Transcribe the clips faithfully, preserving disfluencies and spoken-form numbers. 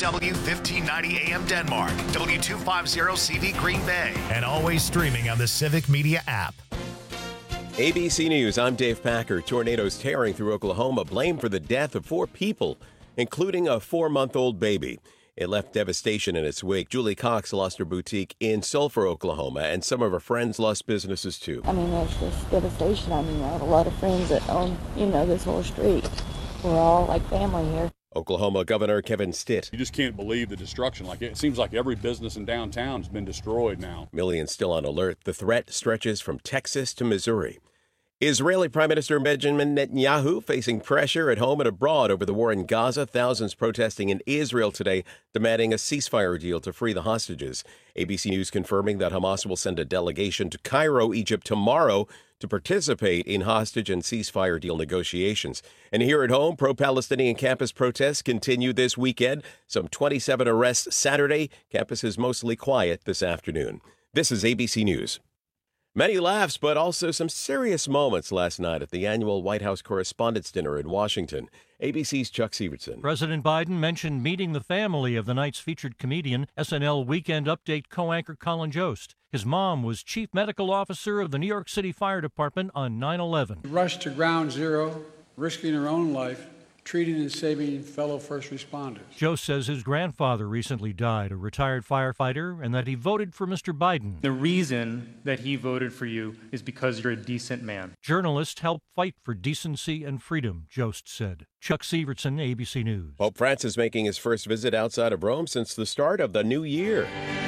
W fifteen ninety A M Denmark, W two fifty C V Green Bay, and always streaming on the Civic Media app. A B C News, I'm Dave Packer. Tornadoes tearing through Oklahoma, blamed for the death of four people, including a four-month-old baby. It left devastation in its wake. Julie Cox lost her boutique in Sulphur, Oklahoma, and some of her friends lost businesses too. I mean, it's just devastation. I mean, I have a lot of friends that own, you know, this whole street. We're all like family here. Oklahoma Governor Kevin Stitt. You just can't believe the destruction. Like it seems like every business in downtown has been destroyed now. Millions still on alert. The threat stretches from Texas to Missouri. Israeli Prime Minister Benjamin Netanyahu facing pressure at home and abroad over the war in Gaza. Thousands protesting in Israel today, demanding a ceasefire deal to free the hostages. A B C News confirming that Hamas will send a delegation to Cairo, Egypt tomorrow to participate in hostage and ceasefire deal negotiations. And here at home, pro-Palestinian campus protests continue this weekend. Some twenty-seven arrests Saturday. Campus is mostly quiet this afternoon. This is A B C News. Many laughs, but also some serious moments last night at the annual White House Correspondents' Dinner in Washington. A B C's Chuck Severson. President Biden mentioned meeting the family of the night's featured comedian, S N L Weekend Update co-anchor Colin Jost. His mom was chief medical officer of the New York City Fire Department on nine eleven. Rushed to ground zero, risking her own life, treating and saving fellow first responders. Jost says his grandfather recently died, a retired firefighter, and that he voted for Mister Biden. The reason that he voted for you is because you're a decent man. Journalists help fight for decency and freedom, Jost said. Chuck Severson, A B C News. Pope Francis making his first visit outside of Rome since the start of the new year.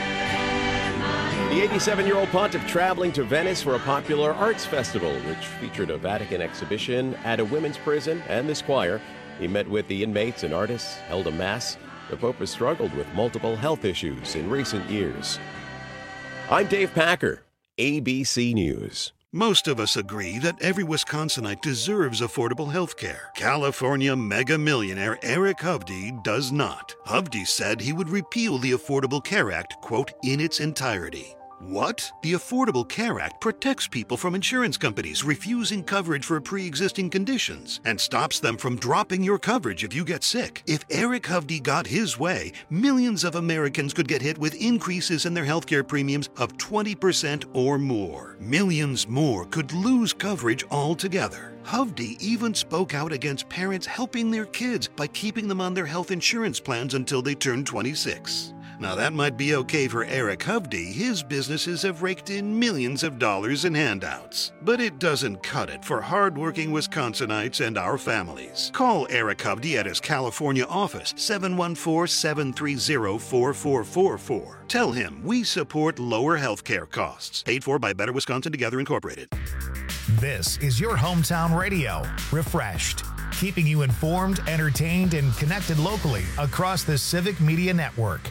The eighty-seven-year-old pontiff traveling to Venice for a popular arts festival, which featured a Vatican exhibition at a women's prison and this choir. He met with the inmates and artists, held a mass. The Pope has struggled with multiple health issues in recent years. I'm Dave Packer, A B C News. Most of us agree that every Wisconsinite deserves affordable health care. California mega millionaire Eric Hovde does not. Hovde said he would repeal the Affordable Care Act, quote, in its entirety. What? The Affordable Care Act protects people from insurance companies refusing coverage for pre-existing conditions and stops them from dropping your coverage if you get sick. If Eric Hovde got his way, millions of Americans could get hit with increases in their healthcare premiums of twenty percent or more. Millions more could lose coverage altogether. Hovde even spoke out against parents helping their kids by keeping them on their health insurance plans until they turn twenty-six. Now that might be okay for Eric Hovde. His businesses have raked in millions of dollars in handouts. But it doesn't cut it for hardworking Wisconsinites and our families. Call Eric Hovde at his California office, seven one four, seven three zero, four four four four. Tell him we support lower health care costs. Paid for by Better Wisconsin Together Incorporated. This is your hometown radio, refreshed, keeping you informed, entertained, and connected locally across the Civic Media Network.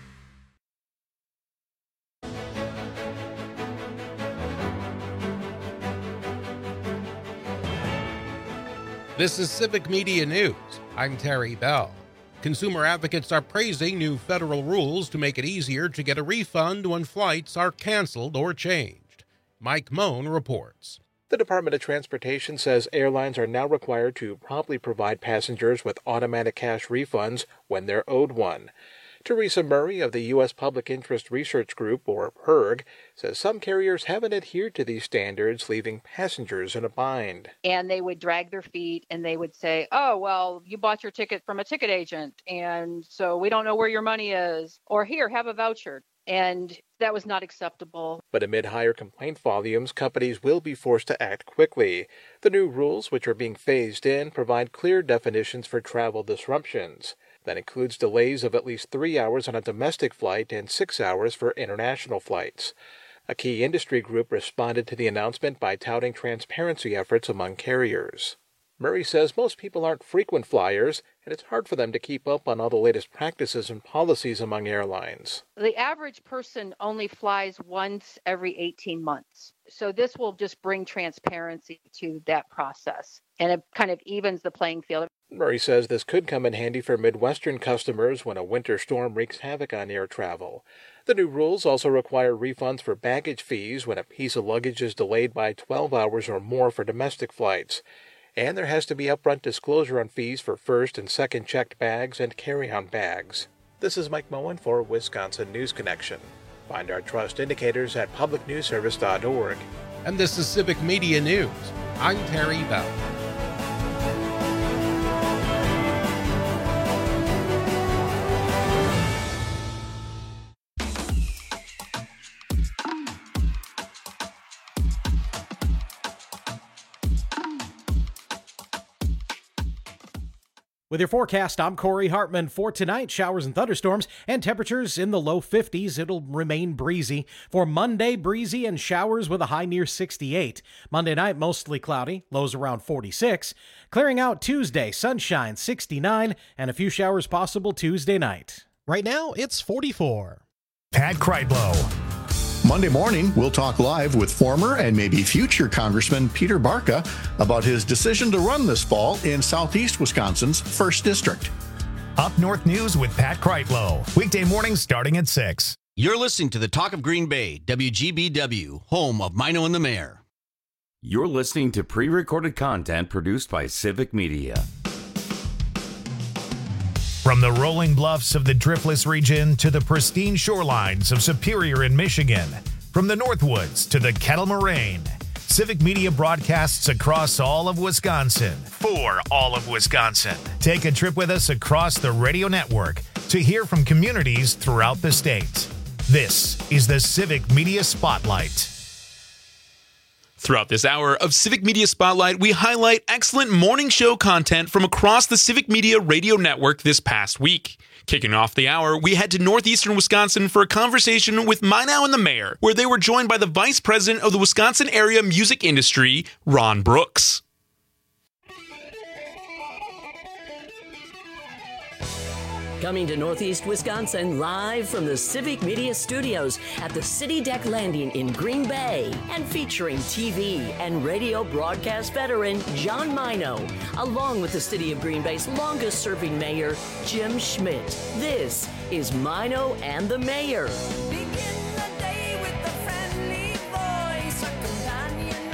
This is Civic Media News. I'm Terry Bell. Consumer advocates are praising new federal rules to make it easier to get a refund when flights are canceled or changed. Mike Moan reports. The Department of Transportation says airlines are now required to promptly provide passengers with automatic cash refunds when they're owed one. Teresa Murray of the U S Public Interest Research Group, or P I R G, says some carriers haven't adhered to these standards, leaving passengers in a bind. And they would drag their feet and they would say, oh, well, you bought your ticket from a ticket agent, and so we don't know where your money is. Or here, have a voucher. And that was not acceptable. But amid higher complaint volumes, companies will be forced to act quickly. The new rules, which are being phased in, provide clear definitions for travel disruptions. That includes delays of at least three hours on a domestic flight and six hours for international flights. A key industry group responded to the announcement by touting transparency efforts among carriers. Murray says most people aren't frequent flyers, and it's hard for them to keep up on all the latest practices and policies among airlines. The average person only flies once every eighteen months. So this will just bring transparency to that process, and it kind of evens the playing field. Murray says this could come in handy for Midwestern customers when a winter storm wreaks havoc on air travel. The new rules also require refunds for baggage fees when a piece of luggage is delayed by twelve hours or more for domestic flights. And there has to be upfront disclosure on fees for first and second checked bags and carry-on bags. This is Mike Moen for Wisconsin News Connection. Find our trust indicators at public news service dot org. And this is Civic Media News. I'm Terry Bell. With your forecast, I'm Corey Hartman. For tonight, showers and thunderstorms and temperatures in the low fifties. It'll remain breezy. For Monday, breezy and showers with a high near sixty-eight. Monday night, mostly cloudy, lows around forty-six. Clearing out Tuesday, sunshine sixty-nine, and a few showers possible Tuesday night. Right now, it's forty-four. Pat Kreitlow. Monday morning, we'll talk live with former and maybe future Congressman Peter Barca about his decision to run this fall in Southeast Wisconsin's first District. Up North News with Pat Kreitlow. Weekday mornings starting at six. You're listening to the Talk of Green Bay, W G B W, home of Mino and the Mayor. You're listening to pre-recorded content produced by Civic Media. From the rolling bluffs of the Driftless region to the pristine shorelines of Superior in Michigan, from the Northwoods to the Kettle Moraine, Civic Media broadcasts across all of Wisconsin for all of Wisconsin. Take a trip with us across the radio network to hear from communities throughout the state. This is the Civic Media Spotlight. Throughout this hour of Civic Media Spotlight, we highlight excellent morning show content from across the Civic Media radio network this past week. Kicking off the hour, we head to northeastern Wisconsin for a conversation with Mino and the Mayor, where they were joined by the Vice President of the Wisconsin Area Music Industry, Ron Brooks. Coming to Northeast Wisconsin live from the Civic Media Studios at the City Deck Landing in Green Bay and featuring T V and radio broadcast veteran John Mino, along with the City of Green Bay's longest serving mayor, Jim Schmidt. This is Mino and the Mayor. Begin the day with a friendly voice, a companion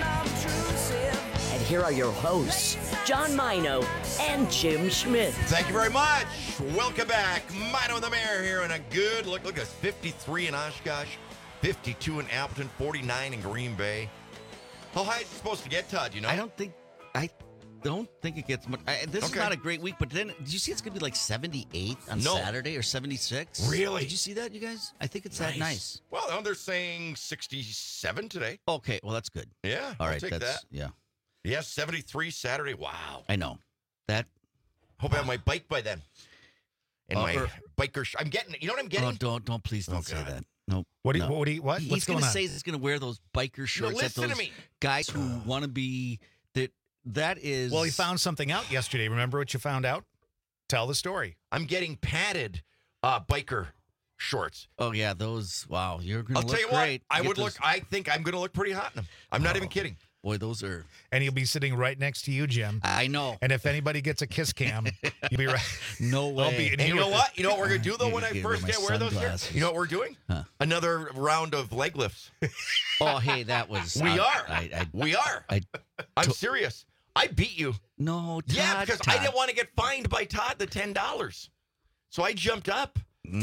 unobtrusive. And here are your hosts, John Mino and Jim Schmidt. Thank you very much. Welcome back. Mino and the Mayor here on a good look. Look at us, fifty-three in Oshkosh, fifty-two in Appleton, forty-nine in Green Bay. How high is it supposed to get, Todd? You know? I don't think I don't think it gets much. I, this okay. is not a great week, but then did you see it's going to be like seventy-eight on no. Saturday or seventy-six? Really? Did you see that, you guys? I think it's nice. that nice. Well, no, they're saying sixty-seven today. Okay, well that's good. Yeah, all I'll right, take that's that. yeah. Yeah, seventy-three Saturday. Wow. I know that. Hope I have my bike by then. And uh, my or, biker, sh- I'm getting. You know what I'm getting? Oh, don't, don't, please, don't oh, say God. that. No. What do you? No. What do you? What? He's What's going gonna on? say he's going to wear those biker shorts. No, listen that those to me. Guys who want to be that. That is. Well, he found something out yesterday. Remember what you found out? Tell the story. I'm getting padded uh, biker shorts. Oh yeah, those. Wow, you're going to I'll look tell you great. what. I you would those... look. I think I'm going to look pretty hot in them. I'm not oh. even kidding. Boy, those are... And he'll be sitting right next to you, Jim. I know. And if anybody gets a kiss cam, you'll be right. No way. I'll be, and you know what? You know what we're going to do, though, when I first get wear those here? You know what we're doing? Huh. Another round of leg lifts. Oh, hey, that was... We uh, are. I, I, we are. I, I'm to- serious. I beat you. No, Todd, Yeah, because Todd. I didn't want to get fined by Todd the ten dollars. So I jumped up.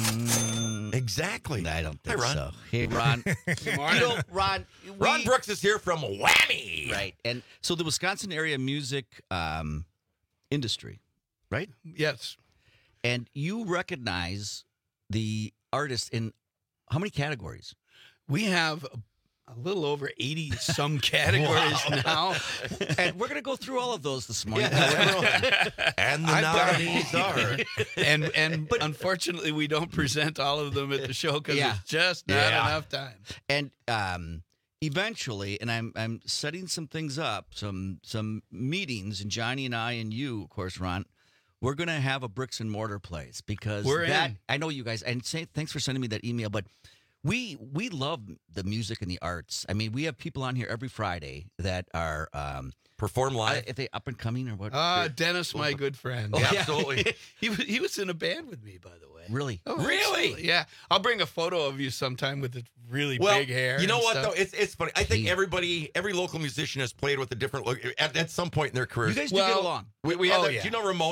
Mm, exactly. I don't think Hi, Ron. so. Hey, Ron. Good morning. You know, Ron. We, Ron Brooks is here from Whammy. Right. And so the Wisconsin area music um, industry, right? Yes. And you recognize the artists in how many categories? We have a little over eighty some categories now. And we're going to go through all of those this morning. Yeah. And the nominees are. And, and but, unfortunately, we don't present all of them at the show because yeah. it's just not yeah. enough time. And um, eventually, and I'm I'm setting some things up, some some meetings, and Johnny and I and you, of course, Ron, we're going to have a bricks and mortar place because we're that, in. I know you guys, and say thanks for sending me that email, but We we love the music and the arts. I mean, we have people on here every Friday that are um, perform live. Are they up and coming or what? Uh, Dennis, my good friend. Oh, yeah. Absolutely. he was he was in a band with me, by the way. Really? Oh, really? Absolutely. Yeah. I'll bring a photo of you sometime with the really well, big hair. You know what stuff. though? It's it's funny. I think everybody, every local musician has played with a different look at, at some point in their careers. You guys do well, get along. We, we have. Oh, the, yeah. Do you know Ramona?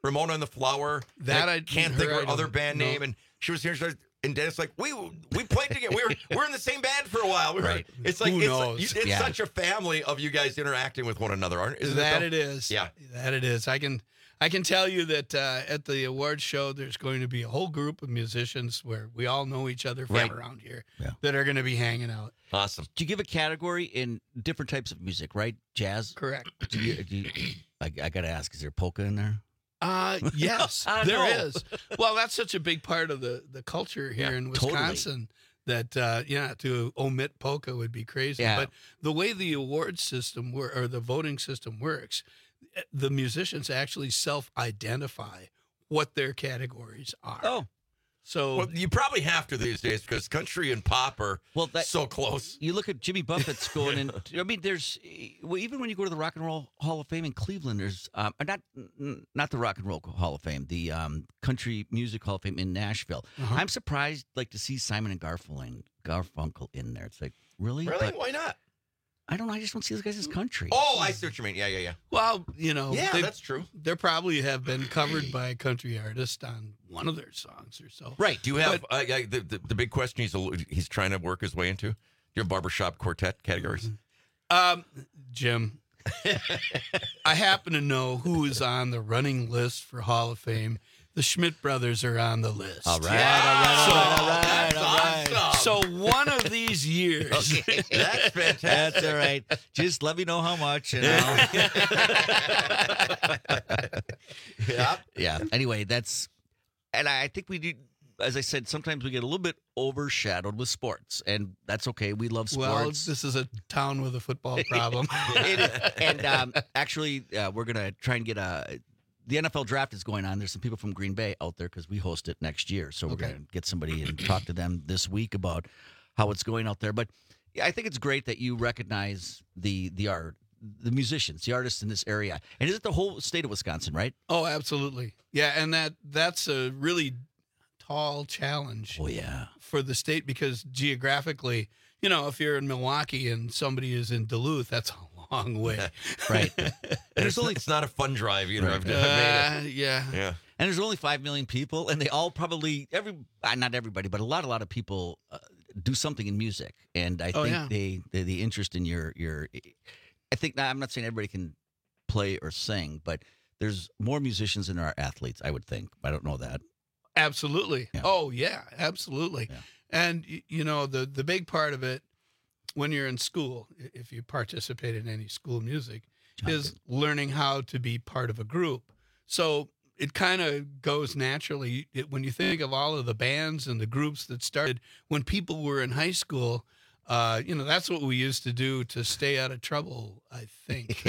Ramona and the Flower. That I I- can't her think of her I other don't band know. name, and she was here. She was, and Dennis like we we played together. We were we're in the same band for a while. We were, Right. It's like Who it's, knows? Like, it's Yeah. such a family of you guys interacting with one another, aren't? Isn't that it, it though? is. Yeah. That it is. I can I can tell you that uh, at the awards show, there's going to be a whole group of musicians where we all know each other from Right. around here Yeah. that are going to be hanging out. Awesome. Do you give a category in different types of music, right? Jazz? Correct. Do you, do you, I, I got to ask, is there polka in there? Uh, yes, I there know. is. Well, that's such a big part of the, the culture here Yeah, in totally. Wisconsin that, uh, yeah, to omit polka would be crazy. Yeah. But the way the award system wor- or the voting system works, the musicians actually self-identify what their categories are. Oh. So Well, you probably have to these days because country and pop are Well, that- so close. You look at Jimmy Buffett's going, and I mean, there's well, even when you go to the Rock and Roll Hall of Fame in Cleveland, there's um, not not the Rock and Roll Hall of Fame, the um, Country Music Hall of Fame in Nashville. Uh-huh. I'm surprised, like, to see Simon and Garfunkel, Garfunkel in there. It's like, really? Really? But Why not? I don't know. I just don't see those guys as country. Oh, I see what you mean. Yeah, yeah, yeah. Well, you know, Yeah, they- that's true. They probably have been covered by a country artist on one of their songs or so. Right. Do you have uh, yeah, the, the the big question he's a- he's trying to work his way into? Do you have barbershop quartet categories? Um, Jim, I happen to know who is on the running list for Hall of Fame. The Schmidt brothers are on the list. All right, all right, So- all right, all right, That's all right. awesome. So one of these years, Okay. That's fantastic. That's all right. Just let me know how much. And I'll... Yeah. yeah. Anyway, that's, and I think we do, as I said, sometimes we get a little bit overshadowed with sports, and that's okay. We love well, sports. this is a town with a football problem. It is. And um, actually, uh, we're going to try and get a, the N F L draft is going on. There's some people from Green Bay out there because we host it next year. So we're Okay. going to get somebody and talk to them this week about how it's going out there. But yeah, I think it's great that you recognize the the art, the musicians, the artists in this area. And is it the whole state of Wisconsin, right? Oh, absolutely. Yeah, and that that's a really tall challenge Oh, yeah. for the state because geographically, you know, if you're in Milwaukee and somebody is in Duluth, that's a long way. Right. And it's, it's not a fun drive either. I've never Uh, made it. yeah. Yeah. And there's only five million people, and they all probably, every uh, not everybody, but a lot, a lot of people uh, do something in music. And I Oh, think yeah. they, they, the interest in your, your, I think, now I'm not saying everybody can play or sing, but there's more musicians than there are athletes, I would think. I don't know that. Absolutely. Yeah. Oh, yeah, absolutely. Yeah. And y- you know, the the big part of it when you're in school, i- if you participate in any school music, is learning how to be part of a group. So it kind of goes naturally it, when you think of all of the bands and the groups that started when people were in high school. Uh, you know, that's what we used to do to stay out of trouble, I think.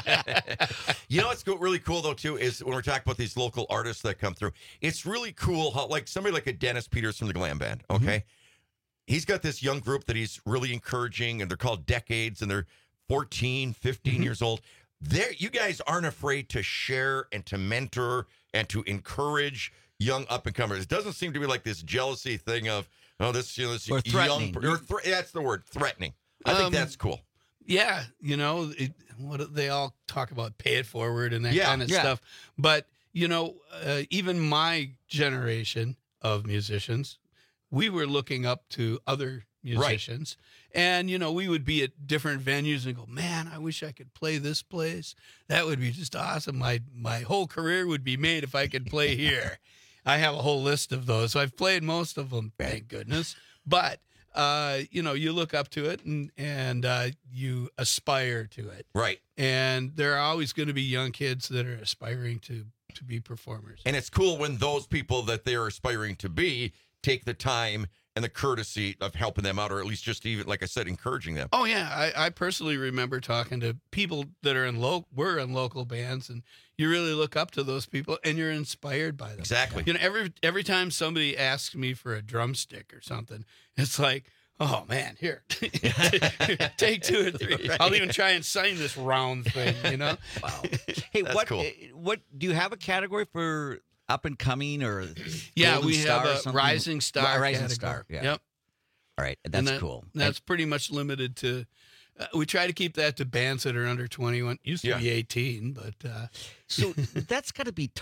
You know what's go- really cool though too is when we're talking about these local artists that come through. It's really cool how like somebody like a Dennis Peters from the Glam Band. Okay, he's got this young group that he's really encouraging, and they're called Decades, and they're fourteen, fifteen years old. There, you guys aren't afraid to share and to mentor and to encourage young up and comers. It doesn't seem to be like this jealousy thing of oh this you know this Or threatening. young. Or thre- that's the word, threatening. I think Um, that's cool. Yeah, you know, it, what do they all talk about pay it forward and that Yeah, kind of yeah. stuff. But, you know, uh, even my generation of musicians, we were looking up to other musicians. And, you know, we would be at different venues and go, man, I wish I could play this place. That would be just awesome. My my whole career would be made if I could play here. I have a whole list of those. So I've played most of them, thank goodness. But uh, you know, you look up to it and and uh, you aspire to it, Right. and there are always going to be young kids that are aspiring to to be performers. And it's cool when those people that they're aspiring to be take the time and the courtesy of helping them out, or at least just even, like I said, encouraging them. Oh yeah, I, I personally remember talking to people that are in lo- were in local bands, and you really look up to those people, and you're inspired by them. Exactly. You know, every every time somebody asks me for a drumstick or something, it's like, oh man, here, take two or three. I'll even try and sign this round thing. You know. Wow. Hey, That's what, cool. uh, what, do you have a category for up and coming or Yeah, golden we star have or a something? rising star. Ri- Rising category. star, yeah. Yep. All right, that's And that- cool. That's pretty much limited to. Uh, we try to keep that to bands that are under twenty-one. Used to Yeah. be eighteen, but uh, So that's got to be tough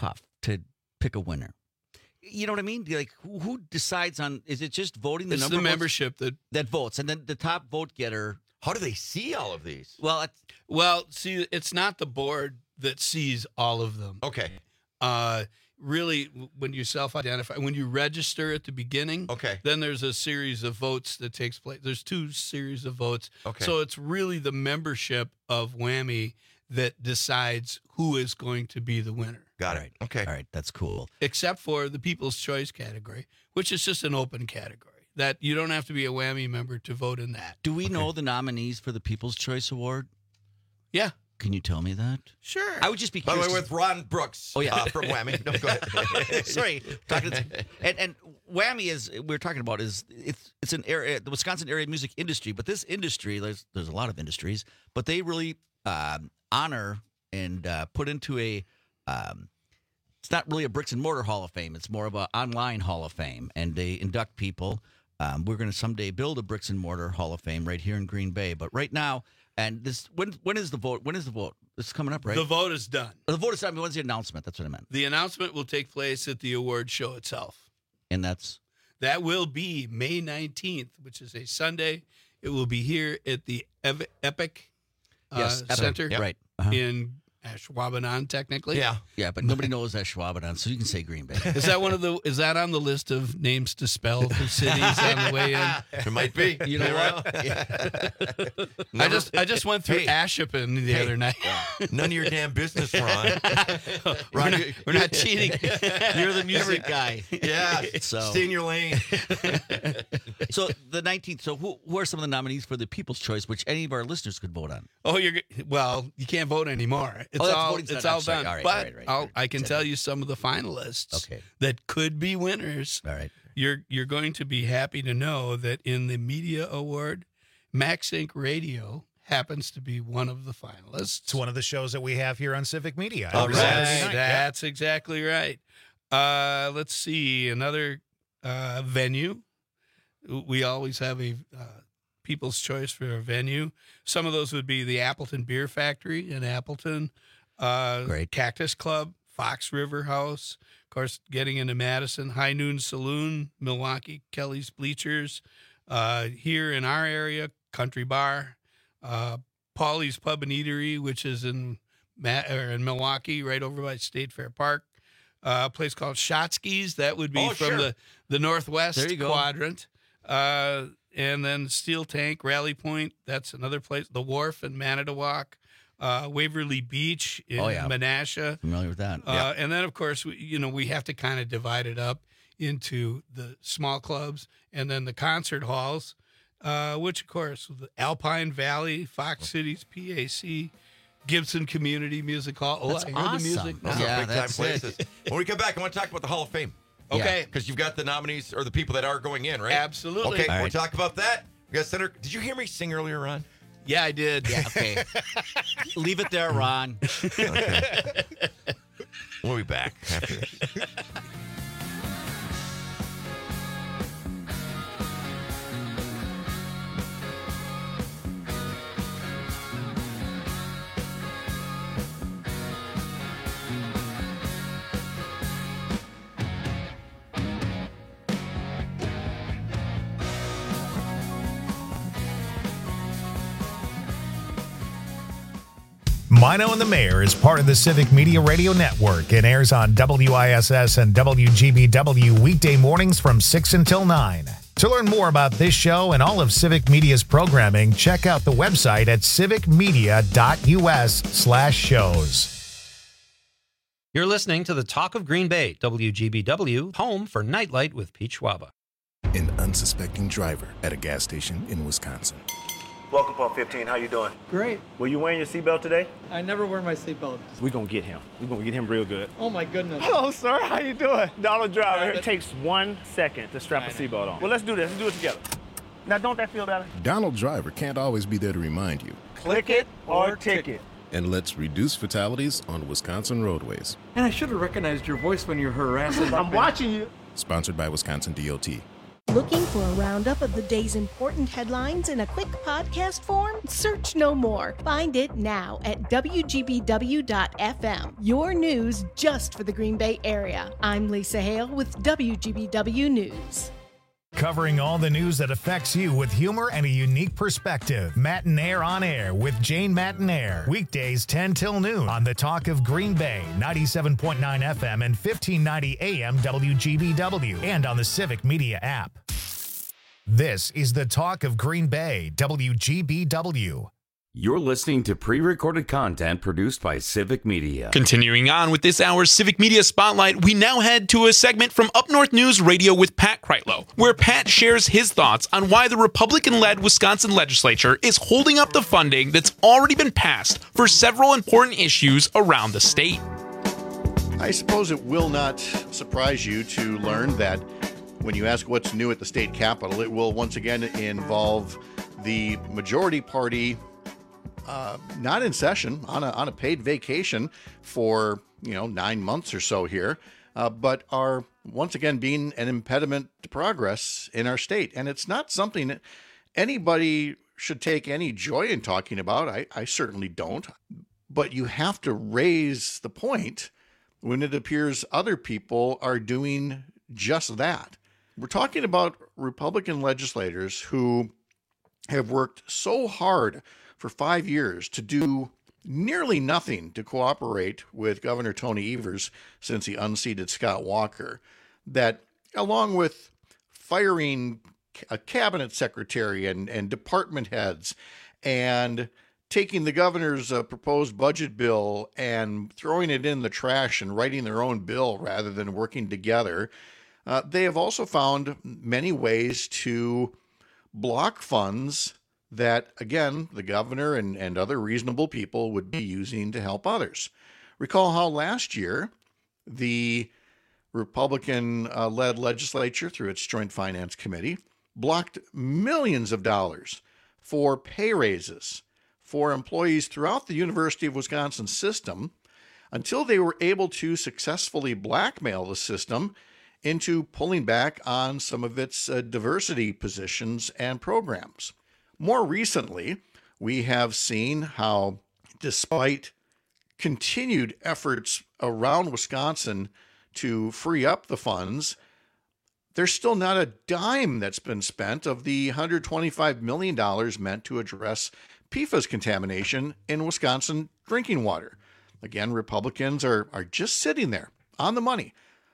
to pick a winner? You know what I mean? Like, who, who decides on? Is it just voting? The It's number the of votes membership that that votes, and then the top vote getter. How do they see all of these? Well, it's, well, see, it's not the board that sees all of them. Okay. Uh, really, when you self-identify, when you register at the beginning, okay, then there's a series of votes that takes place. There's two series of votes. Okay. So it's really the membership of Whammy that decides who is going to be the winner. Got it. Okay. All right, that's cool. Except for the People's Choice category, which is just an open category. That you don't have to be a Whammy member to vote in that. Do we know the nominees for the People's Choice Award? Yeah. Can you tell me that? Sure. I would just be By the curious. way, with Ron Brooks. Oh, yeah. uh, from Whammy. No, go ahead. Sorry. Talking to, and, and Whammy is we're talking about is it's it's an area, the Wisconsin area music industry, but this industry there's there's a lot of industries, but they really um, honor and uh, put into a. Um, it's not really a bricks and mortar Hall of Fame. It's more of an online Hall of Fame, and they induct people. Um, we're going to someday build a bricks and mortar Hall of Fame right here in Green Bay, but right now, and this when when is the vote? When is the vote? It's coming up, right? The vote is done. The vote is done. When's the announcement? That's what I meant. The announcement will take place at the award show itself. And that's? That will be May nineteenth, which is a Sunday. It will be here at the Ev- Epic uh, Yes, Epic. Center Yep. Right. Uh-huh. in Ashwaubenon, technically. Yeah. Yeah, but nobody knows Ashwaubenon, so you can say Green Bay. Is that one of the? Is that on the list of names to spell for cities on the way in? It might be. You know what? I just I just went through Hey. Ashippun the Hey. other night. None of your damn business, Ron. Ron, we're not, we're not cheating. You're the music guy. Yeah. So- Stay in your lane. So the nineteenth. So who, who are some of the nominees for the People's Choice, which any of our listeners could vote on? Oh, you're g- well. You can't vote anymore. It's Oh, that's all voting's it's done. all I'm sorry. done. All right, but all right, right, I'll, right. I can tell you some of the finalists Okay. that could be winners. All right. You're you're going to be happy to know that in the media award, Max Inc Radio happens to be one of the finalists. It's one of the shows that we have here on Civic Media. All every right. Saturday night. Yeah. That's exactly right. Uh, let's see another uh, venue. We always have a uh, People's Choice for a venue. Some of those would be the Appleton Beer Factory in Appleton, uh, Great. Cactus Club, Fox River House. Of course, getting into Madison, High Noon Saloon, Milwaukee, Kelly's Bleachers. Uh, here in our area, Country Bar, uh, Paulie's Pub and Eatery, which is in Ma- or in Milwaukee, right over by State Fair Park. Uh, a place called Shotsky's. That would be Oh, from sure. the, the Northwest There you go. quadrant. Uh, and then Steel Tank, Rally Point. That's another place. The Wharf in Manitowoc. Uh, Waverly Beach in Oh, yeah. Menasha. Familiar with that? Uh, And then, of course, we, you know, we have to kind of divide it up into the small clubs and then the concert halls, uh, which, of course, the Alpine Valley, Fox Cities, P A C, Gibson Community Music Hall. Oh, That's I heard awesome. the music. Those Yeah, are big time that's it. places. When we come back, I want to talk about the Hall of Fame. Okay. Because you've got the nominees or the people that are going in, right? Absolutely. Okay, All we'll right. talk about that. We got Senator. Did you hear me sing earlier, Ron? Yeah, I did. Yeah, okay. Leave it there, Ron. Okay. We'll be back after this. Mino and the Mayor is part of the Civic Media Radio Network and airs on W I S S and W G B W weekday mornings from six until nine. To learn more about this show and all of Civic Media's programming, check out the website at civicmedia.us slash shows. You're listening to the Talk of Green Bay, W G B W, home for Nightlight with Pete Schwaba. An unsuspecting driver at a gas station in Wisconsin. Welcome, Pump fifteen. How you doing? Great. Were you wearing your seatbelt today? I never wear my seatbelt. We're gonna get him. We're gonna get him real good. Oh my goodness. Hello, sir. How you doing? Donald Driver. Private. It takes one second to strap a seatbelt on. Well, let's do this. Let's do it together. Now, don't that feel better? Donald Driver can't always be there to remind you. Click it or ticket. And let's reduce fatalities on Wisconsin roadways. And I should have recognized your voice when you're harassing. I'm watching you. Sponsored by Wisconsin D O T. Looking for a roundup of the day's important headlines in a quick podcast form? Search no more. Find it now at W G B W dot F M. Your news just for the Green Bay area. I'm Lisa Hale with W G B W News. Covering all the news that affects you with humor and a unique perspective. Matinaire on Air with Jane Matinaire. Weekdays ten till noon on the Talk of Green Bay, ninety-seven point nine F M and fifteen ninety A M W G B W, and on the Civic Media app. This is the Talk of Green Bay, W G B W. You're listening to pre-recorded content produced by Civic Media. Continuing on with this hour's Civic Media Spotlight, we now head to a segment from Up North News Radio with Pat Kreitlow, where Pat shares his thoughts on why the Republican-led Wisconsin legislature is holding up the funding that's already been passed for several important issues around the state. I suppose it will not surprise you to learn that when you ask what's new at the state capitol, it will once again involve the majority party Uh, not in session, on a on a paid vacation for, you know, nine months or so here, uh, but are once again being an impediment to progress in our state. And it's not something that anybody should take any joy in talking about. I, I certainly don't. But you have to raise the point when it appears other people are doing just that. We're talking about Republican legislators who have worked so hard for five years to do nearly nothing to cooperate with Governor Tony Evers since he unseated Scott Walker, that along with firing a cabinet secretary and, and department heads and taking the governor's uh, proposed budget bill and throwing it in the trash and writing their own bill rather than working together, uh, they have also found many ways to block funds that, again, the governor and, and other reasonable people would be using to help others. Recall how last year the Republican-led legislature, through its Joint Finance Committee, blocked millions of dollars for pay raises for employees throughout the University of Wisconsin system until they were able to successfully blackmail the system into pulling back on some of its uh, diversity positions and programs. More recently, we have seen how, despite continued efforts around Wisconsin to free up the funds, there's still not a dime that's been spent of the one hundred twenty-five million dollars meant to address P F A S contamination in Wisconsin drinking water. Again, Republicans are, are just sitting there on the money,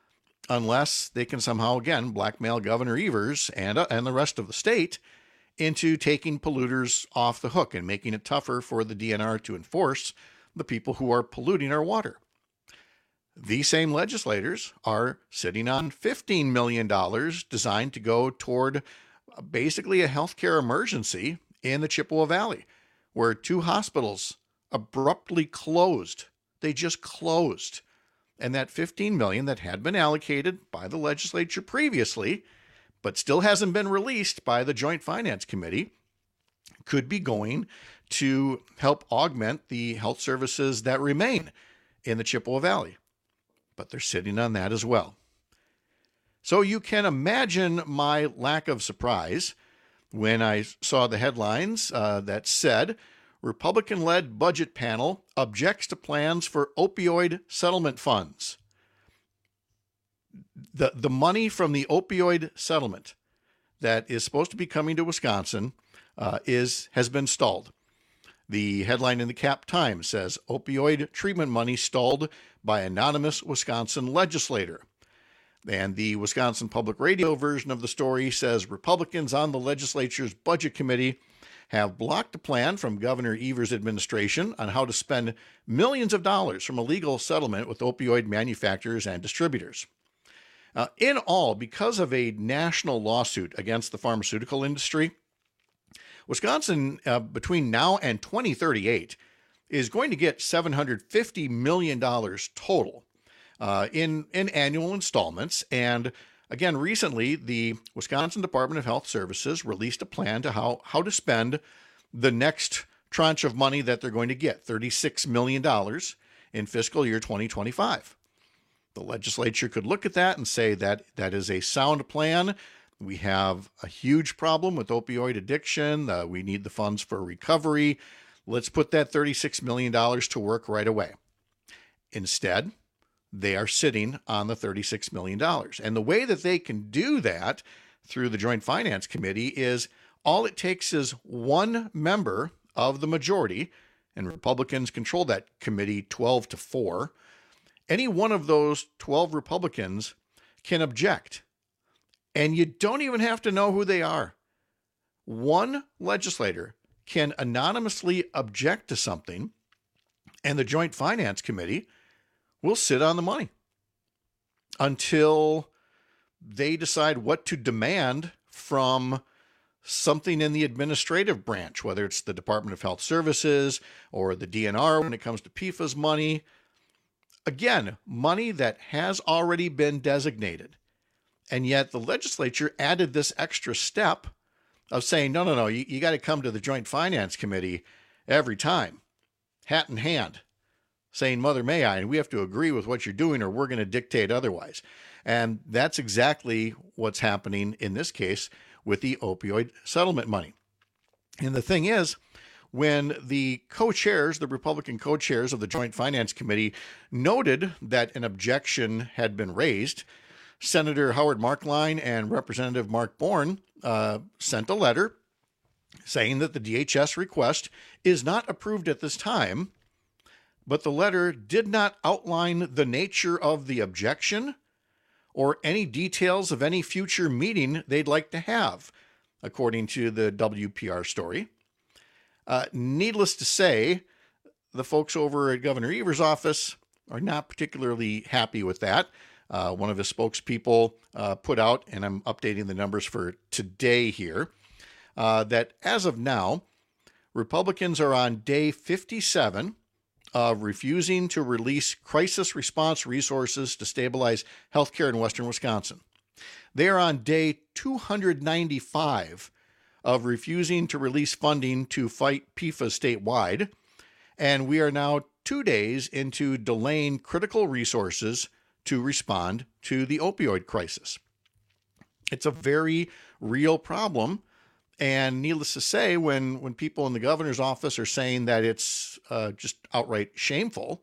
unless they can somehow, again, blackmail Governor Evers and, uh, and the rest of the state into taking polluters off the hook and making it tougher for the D N R to enforce the people who are polluting our water. These same legislators are sitting on fifteen million dollars designed to go toward basically a healthcare emergency in the Chippewa Valley, where two hospitals abruptly closed. They just closed. And that fifteen million dollars that had been allocated by the legislature previously, but still hasn't been released by the Joint Finance Committee, could be going to help augment the health services that remain in the Chippewa Valley. But they're sitting on that as well. So you can imagine my lack of surprise when I saw the headlines uh, that said, Republican-led budget panel objects to plans for opioid settlement funds. The, the money from the opioid settlement that is supposed to be coming to Wisconsin uh, is has been stalled. The headline in the Cap Times says, opioid treatment money stalled by anonymous Wisconsin legislator. And the Wisconsin Public Radio version of the story says, Republicans on the legislature's budget committee have blocked a plan from Governor Evers' administration on how to spend millions of dollars from a legal settlement with opioid manufacturers and distributors. Uh, in all, because of a national lawsuit against the pharmaceutical industry, Wisconsin, uh, between now and twenty thirty-eight, is going to get seven hundred fifty million dollars total uh, in, in annual installments. And again, recently, the Wisconsin Department of Health Services released a plan to how, how to spend the next tranche of money that they're going to get, thirty-six million dollars in fiscal year twenty twenty-five. The legislature could look at that and say that that is a sound plan. We have a huge problem with opioid addiction. Uh, we need the funds for recovery. Let's put that thirty-six million dollars to work right away. Instead, they are sitting on the thirty-six million dollars. And the way that they can do that through the Joint Finance Committee is all it takes is one member of the majority, and Republicans control that committee twelve to four. Any one of those twelve Republicans can object. And you don't even have to know who they are. One legislator can anonymously object to something, and the Joint Finance Committee will sit on the money until they decide what to demand from something in the administrative branch, whether it's the Department of Health Services or the D N R when it comes to P F A S money. Again, money that has already been designated. And yet the legislature added this extra step of saying, no, no, no, you, you got to come to the Joint Finance Committee every time, hat in hand, saying, Mother may I, and we have to agree with what you're doing or we're going to dictate otherwise. And that's exactly what's happening in this case with the opioid settlement money. And the thing is, when the co-chairs, the Republican co-chairs of the Joint Finance Committee noted that an objection had been raised, Senator Howard Markline and Representative Mark Bourne uh, sent a letter saying that the D H S request is not approved at this time, but the letter did not outline the nature of the objection or any details of any future meeting they'd like to have, according to the W P R story. Uh, needless to say, the folks over at Governor Evers' office are not particularly happy with that. Uh, one of his spokespeople uh, put out, and I'm updating the numbers for today here, uh, that as of now, Republicans are on day fifty-seven of refusing to release crisis response resources to stabilize healthcare in western Wisconsin. They are on day two hundred ninety-five of refusing to release funding to fight P F A S statewide, and we are now two days into delaying critical resources to respond to the opioid crisis. It's a very real problem, and needless to say, when, when people in the governor's office are saying that it's uh, just outright shameful,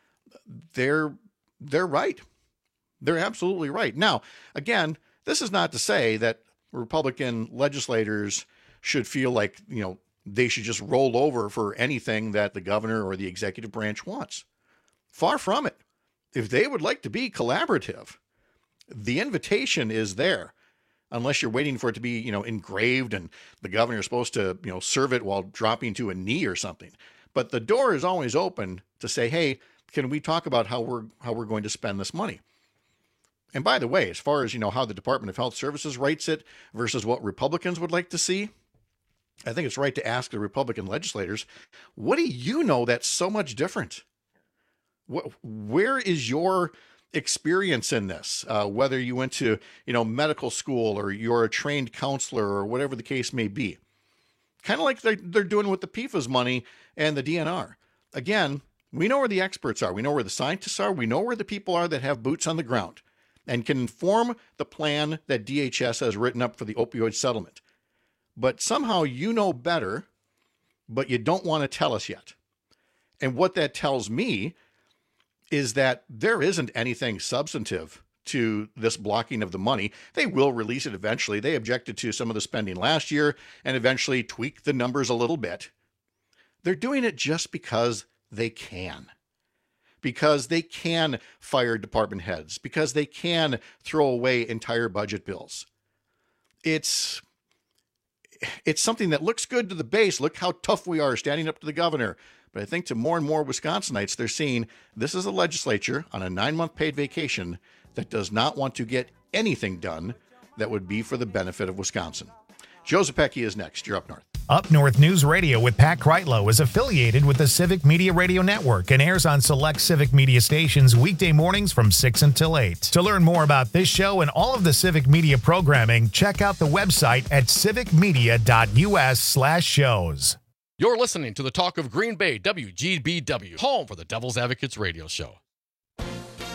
they're they're right. They're absolutely right. Now, again, this is not to say that Republican legislators should feel like, you know, they should just roll over for anything that the governor or the executive branch wants. Far from it. If they would like to be collaborative, the invitation is there, unless you're waiting for it to be, you know, engraved and the governor is supposed to, you know, serve it while dropping to a knee or something. But the door is always open to say, hey, can we talk about how we're how we're going to spend this money? And by the way, as far as, you know, how the Department of Health Services writes it versus what Republicans would like to see, I think it's right to ask the Republican legislators, what do you know that's so much different? Where is your experience in this? Uh, whether you went to, you know, medical school or you're a trained counselor or whatever the case may be. Kind of like they're, they're doing with the P F A S money and the D N R. Again, we know where the experts are. We know where the scientists are. We know where the people are that have boots on the ground and can inform the plan that D H S has written up for the opioid settlement. But somehow you know better, but you don't want to tell us yet. And what that tells me is that there isn't anything substantive to this blocking of the money. They will release it eventually. They objected to some of the spending last year and eventually tweaked the numbers a little bit. They're doing it just because they can. Because they can fire department heads. Because they can throw away entire budget bills. It's, it's something that looks good to the base. Look how tough we are standing up to the governor. But I think to more and more Wisconsinites, they're seeing this is a legislature on a nine-month paid vacation that does not want to get anything done that would be for the benefit of Wisconsin. Joe Zepecki is next. You're up north. Up North News Radio with Pat Kreitlow is affiliated with the Civic Media Radio Network and airs on select Civic Media stations weekday mornings from six until eight. To learn more about this show and all of the Civic Media programming, check out the website at civicmedia.us slash shows. You're listening to the Talk of Green Bay, W G B W, home for the Devil's Advocates radio show.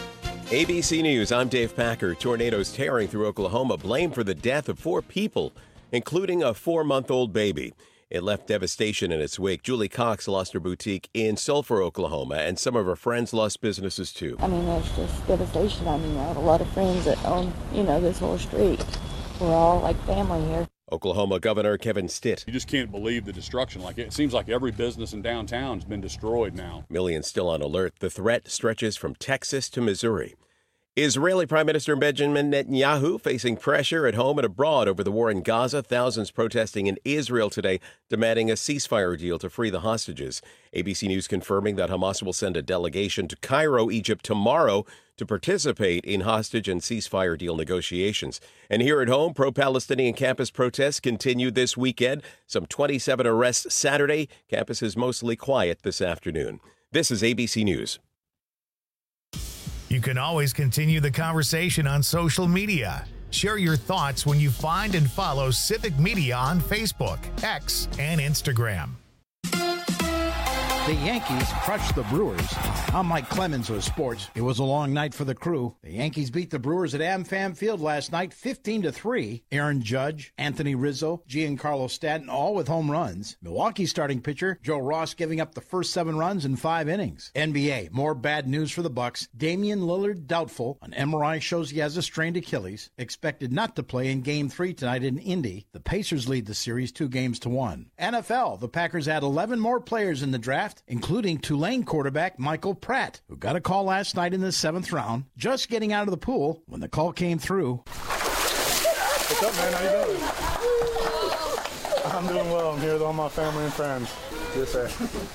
A B C News, I'm Dave Packer. Tornadoes tearing through Oklahoma, blamed for the death of four people, including a four-month-old baby. It left devastation in its wake. Julie Cox lost her boutique in Sulphur, Oklahoma, and some of her friends lost businesses too. I mean, it's just devastation. I mean, I have a lot of friends that own, you know, this whole street. We're all like family here. Oklahoma Governor Kevin Stitt. You just can't believe the destruction. Like it seems like every business in downtown's been destroyed now. Millions still on alert. The threat stretches from Texas to Missouri. Israeli Prime Minister Benjamin Netanyahu facing pressure at home and abroad over the war in Gaza. Thousands protesting in Israel today, demanding a ceasefire deal to free the hostages. A B C News confirming that Hamas will send a delegation to Cairo, Egypt tomorrow to participate in hostage and ceasefire deal negotiations. And here at home, pro-Palestinian campus protests continue this weekend. Some twenty-seven arrests Saturday. Campus is mostly quiet this afternoon. This is A B C News. You can always continue the conversation on social media. Share your thoughts when you find and follow Civic Media on Facebook, X, and Instagram. The Yankees crushed the Brewers. I'm Mike Clemens with sports. It was a long night for the crew. The Yankees beat the Brewers at AmFam Field last night fifteen to three. Aaron Judge, Anthony Rizzo, Giancarlo Stanton all with home runs. Milwaukee's starting pitcher Joe Ross giving up the first seven runs in five innings. N B A, more bad news for the Bucks. Damian Lillard doubtful. An M R I shows he has a strained Achilles. Expected not to play in Game three tonight in Indy. The Pacers lead the series two games to one. N F L, the Packers add eleven more players in the draft, including Tulane quarterback Michael Pratt, who got a call last night in the seventh round, just getting out of the pool when the call came through. What's up, man? How you doing? I'm doing well. I'm here with all my family and friends. Yes, sir.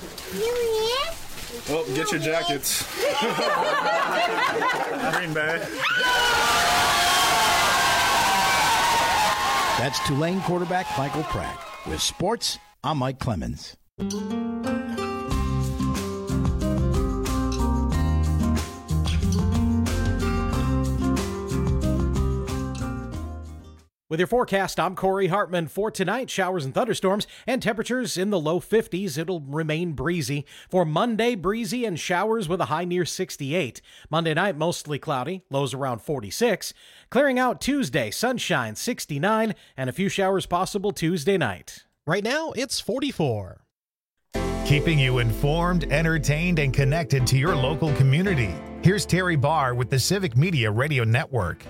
Well, get your jackets. Green Bay. That's Tulane quarterback Michael Pratt. With sports, I'm Mike Clemens. With your forecast, I'm Corey Hartman. For tonight, showers and thunderstorms and temperatures in the low fifties. It'll remain breezy. For Monday, breezy and showers with a high near sixty-eight. Monday night, mostly cloudy, lows around forty-six. Clearing out Tuesday, sunshine sixty-nine, and a few showers possible Tuesday night. Right now, it's forty-four. Keeping you informed, entertained, and connected to your local community. Here's Terry Barr with the Civic Media Radio Network.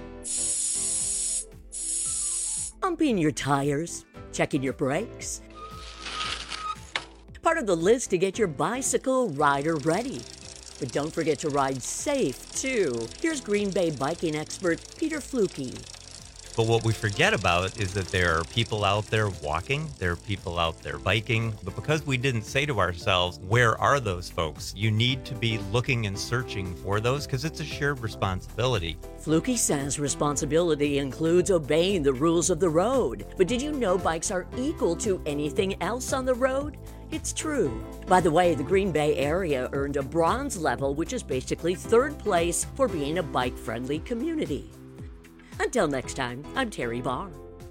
Pumping your tires, checking your brakes. Part of the list to get your bicycle rider ready. But don't forget to ride safe, too. Here's Green Bay biking expert Peter Fluke. But what we forget about is that there are people out there walking, there are people out there biking. But because we didn't say to ourselves, where are those folks? You need to be looking and searching for those because it's a shared responsibility. Fluke says responsibility includes obeying the rules of the road. But did you know bikes are equal to anything else on the road? It's true. By the way, the Green Bay area earned a bronze level, which is basically third place for being a bike-friendly community. Until next time, I'm Terry Barr.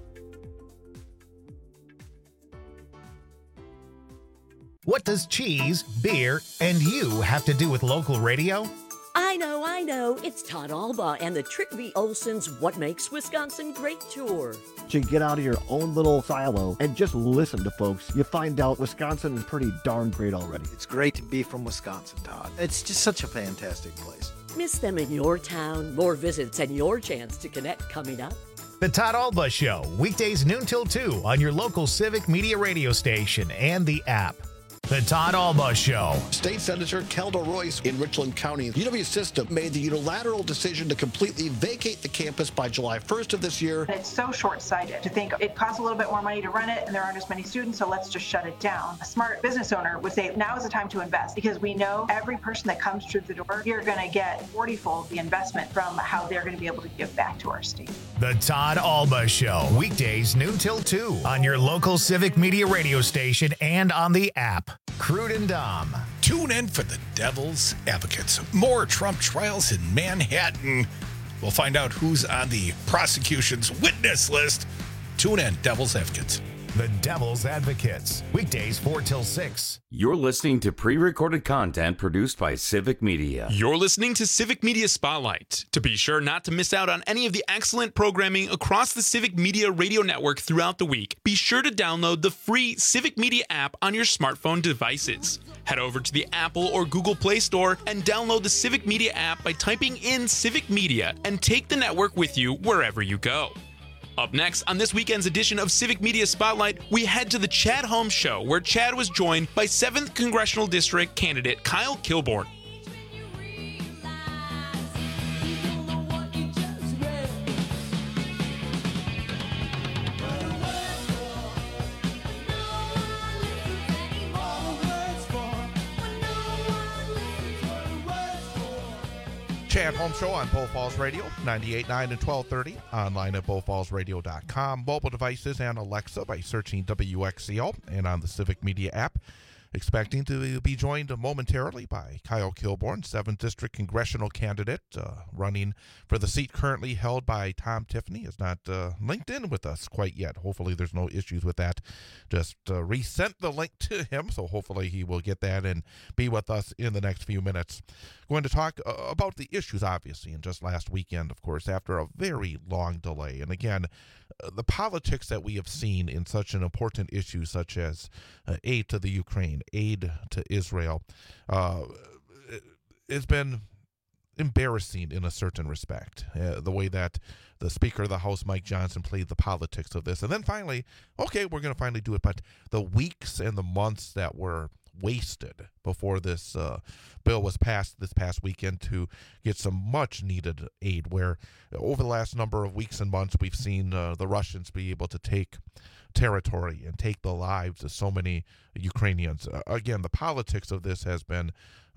What does cheese, beer, and you have to do with local radio? I know, I know. It's Todd Alba and the Trick V. Olson's What Makes Wisconsin Great tour. To get out of your own little silo and just listen to folks, you find out Wisconsin is pretty darn great already. It's great to be from Wisconsin, Todd. It's just such a fantastic place. Miss them in your town. More visits and your chance to connect coming up. The Todd Alba Show, weekdays noon till two on your local Civic Media radio station and the app. The Todd Alba Show. State Senator Kelda Royce in Richland County. U W System made the unilateral decision to completely vacate the campus by July first of this year. It's so short-sighted to think it costs a little bit more money to run it and there aren't as many students, so let's just shut it down. A smart business owner would say now is the time to invest because we know every person that comes through the door, you're going to get forty-fold the investment from how they're going to be able to give back to our state. The Todd Alba Show, weekdays noon till two on your local Civic Media radio station and on the app. Crude and Dom. Tune in for the Devil's Advocates. More Trump trials in Manhattan. We'll find out who's on the prosecution's witness list. Tune in, Devil's Advocates. The Devil's Advocates, weekdays four till six. You're listening to pre-recorded content produced by Civic Media. You're listening to Civic Media Spotlight. To be sure not to miss out on any of the excellent programming across the Civic Media radio network throughout the week, be sure to download the free Civic Media app on your smartphone devices. Head over to the Apple or Google Play Store and download the Civic Media app by typing in Civic Media and take the network with you wherever you go. Up next, on this weekend's edition of Civic Media Spotlight, we head to the Chad Holmes Show, where Chad was joined by seventh Congressional District candidate Kyle Kilborn. Chad Holmes Show on Bull Falls Radio, ninety-eight point nine and twelve thirty, online at bull falls radio dot com, mobile devices and Alexa by searching W X C O, and on the Civic Media app. Expecting to be joined momentarily by Kyle Kilborn, seventh District Congressional candidate, uh, running for the seat currently held by Tom Tiffany. Is not uh, linked in with us quite yet. Hopefully there's no issues with that. Just uh, resent the link to him, so hopefully he will get that and be with us in the next few minutes. Going to talk uh, about the issues, obviously, and just last weekend, of course, after a very long delay. And again, uh, the politics that we have seen in such an important issue such as uh, aid to the Ukraine, aid to Israel, uh, it's been embarrassing in a certain respect, uh, the way that the Speaker of the House, Mike Johnson, played the politics of this. And then finally, okay, we're going to finally do it, but the weeks and the months that were wasted before this uh, bill was passed this past weekend to get some much needed aid, where over the last number of weeks and months we've seen uh, the Russians be able to take territory and take the lives of so many Ukrainians. Uh, again, the politics of this has been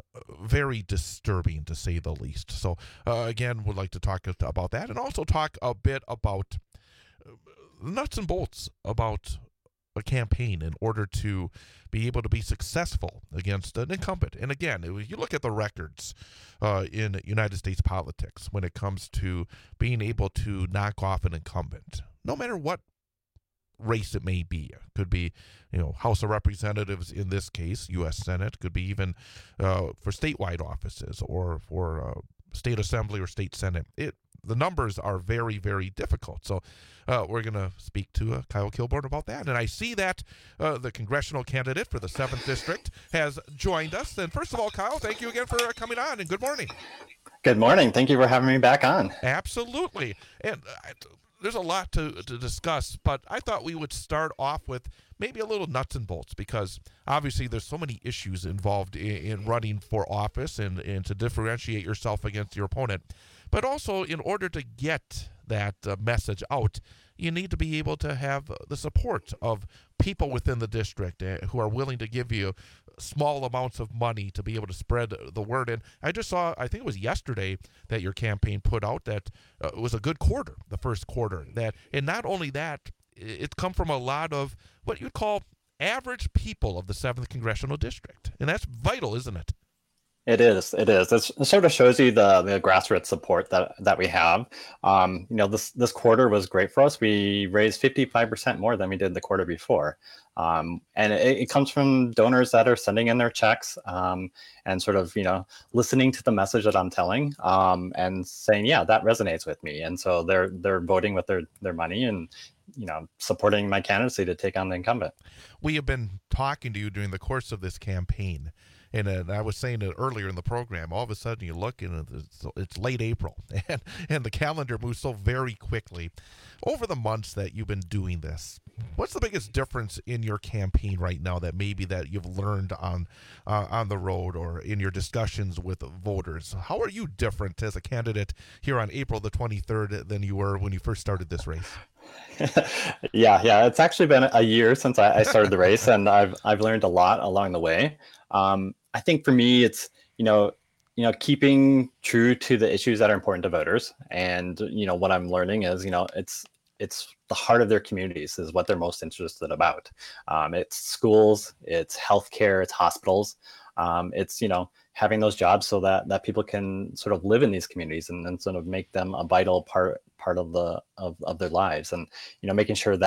very disturbing, to say the least. So uh, again, would like to talk about that, and also talk a bit about nuts and bolts about a campaign in order to be able to be successful against an incumbent. And again, you look at the records uh, in United States politics when it comes to being able to knock off an incumbent, no matter what race it may be. It could be, you know, House of Representatives in this case, U S Senate, could be even uh, for statewide offices or for uh, state assembly or state senate. It the numbers are very, very difficult. So uh, we're going to speak to uh, Kyle Kilborn about that. And I see that uh, the congressional candidate for the seventh District has joined us. And first of all, Kyle, thank you again for uh, coming on, and good morning. Good morning. Thank you for having me back on. Absolutely. And uh, there's a lot to, to discuss, but I thought we would start off with maybe a little nuts and bolts, because obviously there's so many issues involved in, in running for office and, and to differentiate yourself against your opponent. But also, in order to get that uh, message out, you need to be able to have the support of people within the district uh, who are willing to give you small amounts of money to be able to spread the word. And I just saw, I think it was yesterday, that your campaign put out that uh, it was a good quarter, the first quarter. That, and not only that, it's come from a lot of what you'd call average people of the seventh Congressional District. And that's vital, isn't it? It is. It is. It's, it sort of shows you the, the grassroots support that that we have. Um, you know, this this quarter was great for us. We raised fifty-five percent more than we did the quarter before, um, and it, it comes from donors that are sending in their checks um, and sort of, you know, listening to the message that I'm telling um, and saying, yeah, that resonates with me, and so they're they're voting with their their money and, you know, supporting my candidacy to take on the incumbent. We have been talking to you during the course of this campaign. And uh, I was saying it earlier in the program, all of a sudden you look and it's, it's late April, and, and the calendar moves so very quickly. Over the months that you've been doing this, what's the biggest difference in your campaign right now that maybe that you've learned on uh, on the road or in your discussions with voters? How are you different as a candidate here on April the twenty-third than you were when you first started this race? yeah, yeah, it's actually been a year since I, I started the race, and I've I've learned a lot along the way. Um, I think for me, it's, you know, you know, keeping true to the issues that are important to voters. And, you know, what I'm learning is, you know, it's it's the heart of their communities is what they're most interested about. Um, it's schools, it's healthcare, it's hospitals. Um, it's, you know, having those jobs so that that people can sort of live in these communities and, and sort of make them a vital part part of the of, of their lives. And, you know, making sure that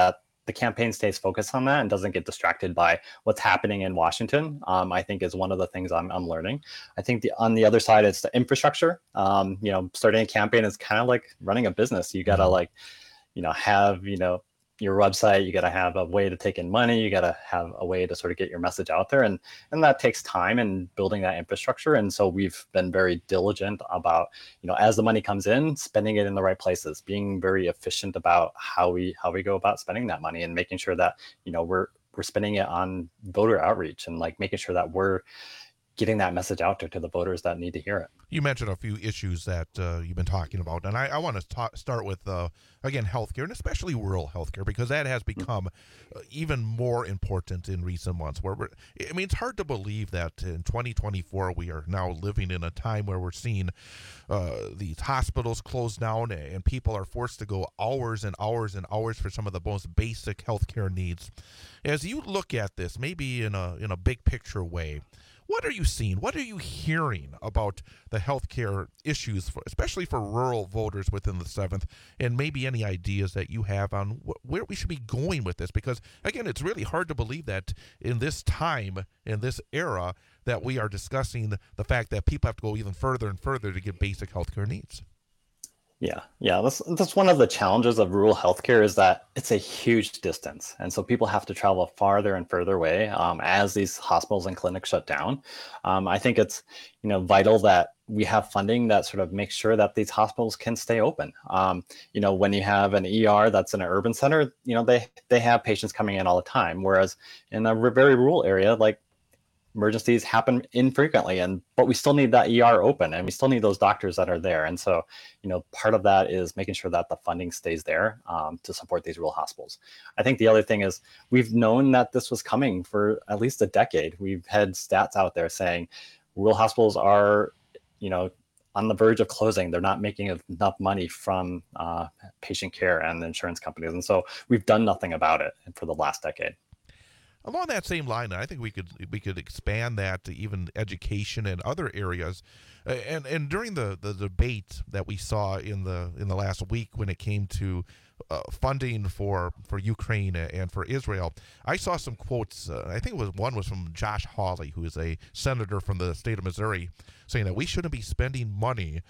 the campaign stays focused on that and doesn't get distracted by what's happening in Washington, um, I think is one of the things I'm, I'm learning. I think the, on the other side, it's the infrastructure. Um, you know, starting a campaign is kind of like running a business. You got to like, you know, have, you know, your website, you got to have a way to take in money, you got to have a way to sort of get your message out there. And, and that takes time and building that infrastructure. And so we've been very diligent about, you know, as the money comes in, spending it in the right places, being very efficient about how we, how we go about spending that money and making sure that, you know, we're, we're spending it on voter outreach and like making sure that we're getting that message out there to the voters that need to hear it. You mentioned a few issues that uh, you've been talking about, and I, I want to ta- start with, uh, again, healthcare, and especially rural healthcare, because that has become uh, even more important in recent months. Where we're, I mean, it's hard to believe that in twenty twenty-four we are now living in a time where we're seeing uh, these hospitals close down, and people are forced to go hours and hours and hours for some of the most basic healthcare needs. As you look at this, maybe in a in a big picture way, what are you seeing? What are you hearing about the healthcare issues, for, especially for rural voters within the seventh, and maybe any ideas that you have on wh- where we should be going with this? Because, again, it's really hard to believe that in this time, in this era, that we are discussing the fact that people have to go even further and further to get basic healthcare needs. Yeah, yeah, that's that's one of the challenges of rural healthcare is that it's a huge distance, and so people have to travel farther and further away um, as these hospitals and clinics shut down. Um, I think it's you know vital that we have funding that sort of makes sure that these hospitals can stay open. Um, you know, when you have an E R that's in an urban center, you know they they have patients coming in all the time, whereas in a very rural area like emergencies happen infrequently, and but we still need that E R open and we still need those doctors that are there. And so, you know, part of that is making sure that the funding stays there um, to support these rural hospitals. I think the other thing is we've known that this was coming for at least a decade. We've had stats out there saying rural hospitals are, you know, on the verge of closing. They're not making enough money from uh, patient care and the insurance companies. And so we've done nothing about it for the last decade. Along that same line, I think we could we could expand that to even education and other areas. Uh, and and during the, the debate that we saw in the in the last week when it came to uh, funding for, for Ukraine and for Israel, I saw some quotes. Uh, I think it was one was from Josh Hawley, who is a senator from the state of Missouri, saying that we shouldn't be spending money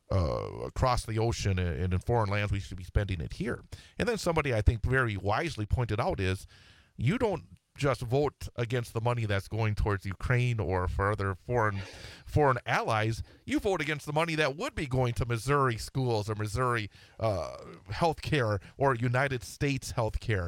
Uh, across the ocean and in foreign lands. We should be spending it here. And then somebody I think very wisely pointed out is you don't just vote against the money that's going towards Ukraine or for other foreign foreign allies. You vote against the money that would be going to Missouri schools or Missouri uh, health care or United States health care.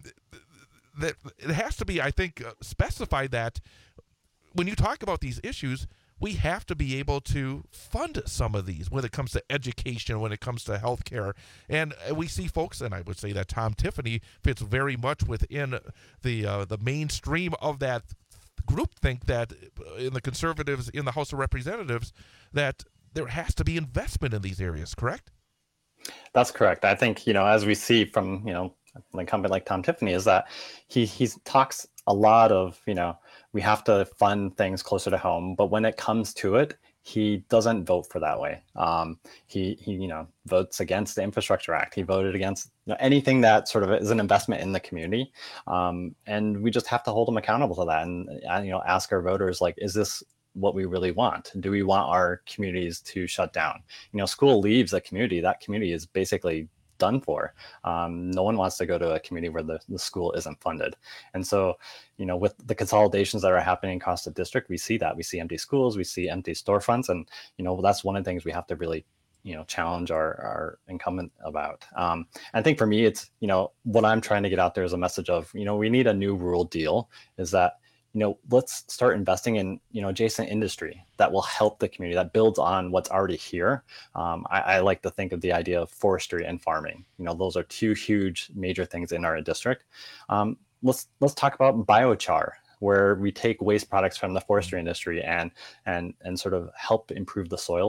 That it has to be, I think, uh, specified that when you talk about these issues, we have to be able to fund some of these when it comes to education, when it comes to healthcare. And we see folks, and I would say that Tom Tiffany fits very much within the uh, the mainstream of that groupthink that in the conservatives in the House of Representatives, that there has to be investment in these areas, correct? That's correct. I think, you know, as we see from, you know, a company like Tom Tiffany is that he he talks a lot of, you know, we have to fund things closer to home, but when it comes to it, he doesn't vote for that way. Um, he, he, you know, votes against the Infrastructure Act. He voted against you know, anything that sort of is an investment in the community. Um, and we just have to hold him accountable to that and, you know, ask our voters, like, is this what we really want? Do we want our communities to shut down? You know, school leaves a community, that community is basically done for. Um, no one wants to go to a community where the, the school isn't funded. And so, you know, with the consolidations that are happening across the district, we see that. We see empty schools, we see empty storefronts. And, you know, that's one of the things we have to really, you know, challenge our, our incumbent about. Um, I think for me, it's, you know, what I'm trying to get out there is a message of, you know, we need a new rural deal, is that, you know, let's start investing in, you know, adjacent industry that will help the community, that builds on what's already here. Um, I, I like to think of the idea of forestry and farming. You know, those are two huge major things in our district. Um, let's let's talk about biochar, where we take waste products from the forestry industry and and and sort of help improve the soil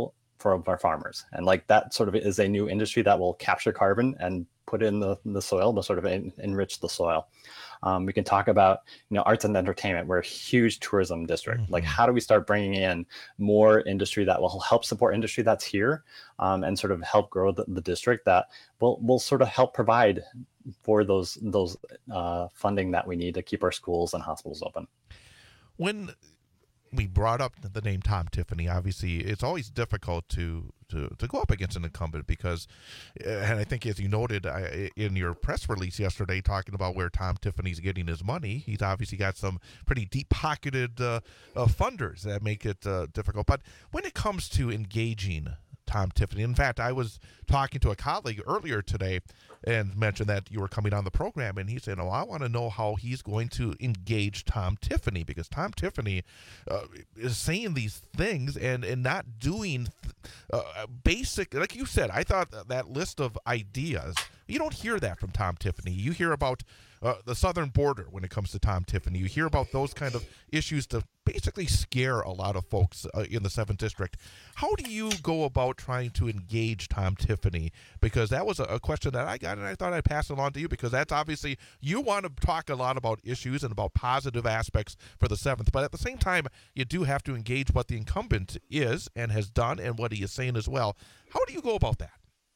for our farmers. And like that sort of is a new industry that will capture carbon and put in the, the soil to sort of en- enrich the soil. Um, we can talk about, you know, arts and entertainment. We're a huge tourism district. Mm-hmm. Like, how do we start bringing in more industry that will help support industry that's here, um, and sort of help grow the, the district that will will sort of help provide for those those uh, funding that we need to keep our schools and hospitals open. When we brought up the name Tom Tiffany, obviously it's always difficult to to, to go up against an incumbent because, and I think as you noted I, in your press release yesterday talking about where Tom Tiffany's getting his money, he's obviously got some pretty deep-pocketed uh, uh, funders that make it uh, difficult. But when it comes to engaging Tom Tiffany, in fact, I was talking to a colleague earlier today and mentioned that you were coming on the program, and he said, oh, I want to know how he's going to engage Tom Tiffany, because Tom Tiffany uh, is saying these things and, and not doing uh, basic, like you said, I thought that list of ideas, you don't hear that from Tom Tiffany. You hear about uh, the southern border when it comes to Tom Tiffany. You hear about those kind of issues to basically scare a lot of folks uh, in the seventh District. How do you go about trying to engage Tom Tiffany? Because that was a, a question that I got, and I thought I'd pass it on to you, because that's obviously, you want to talk a lot about issues and about positive aspects for the seventh, but at the same time, you do have to engage what the incumbent is and has done and what he is saying as well. How do you go about that?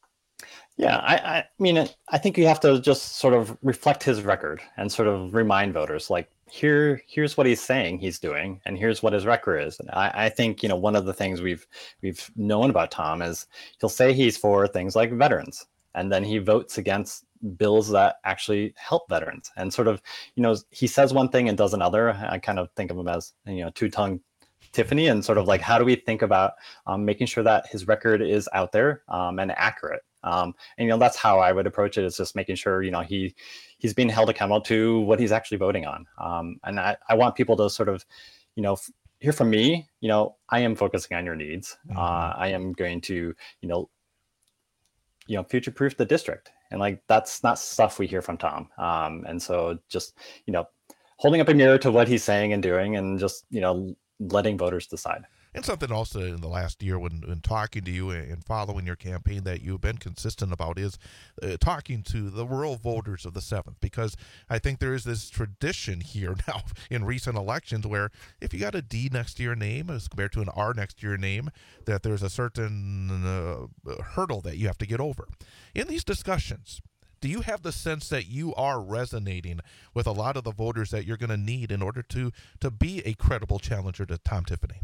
Yeah, I, I mean, I think you have to just sort of reflect his record and sort of remind voters, like, here, here's what he's saying he's doing, and here's what his record is. And I, I think, you know, one of the things we've we've known about Tom is he'll say he's for things like veterans, and then he votes against bills that actually help veterans. And sort of, you know, he says one thing and does another. I kind of think of him as, you know, two-tongued Tiffany, and sort of like, how do we think about um, making sure that his record is out there um, and accurate? Um, and, you know, that's how I would approach it, is just making sure, you know, he he's being held accountable to what he's actually voting on. Um, and I, I want people to sort of, you know, f- hear from me, you know, I am focusing on your needs. Mm-hmm. Uh, I am going to, you know, you know, future-proof the district. And like, that's not stuff we hear from Tom. Um, and so just, you know, holding up a mirror to what he's saying and doing, and just, you know, letting voters decide. And something also in the last year when, when talking to you and following your campaign that you've been consistent about is uh, talking to the rural voters of the seventh, because I think there is this tradition here now in recent elections where if you got a D next to your name as compared to an R next to your name, that there's a certain uh, hurdle that you have to get over. In these discussions, do you have the sense that you are resonating with a lot of the voters that you're going to need in order to to be a credible challenger to Tom Tiffany?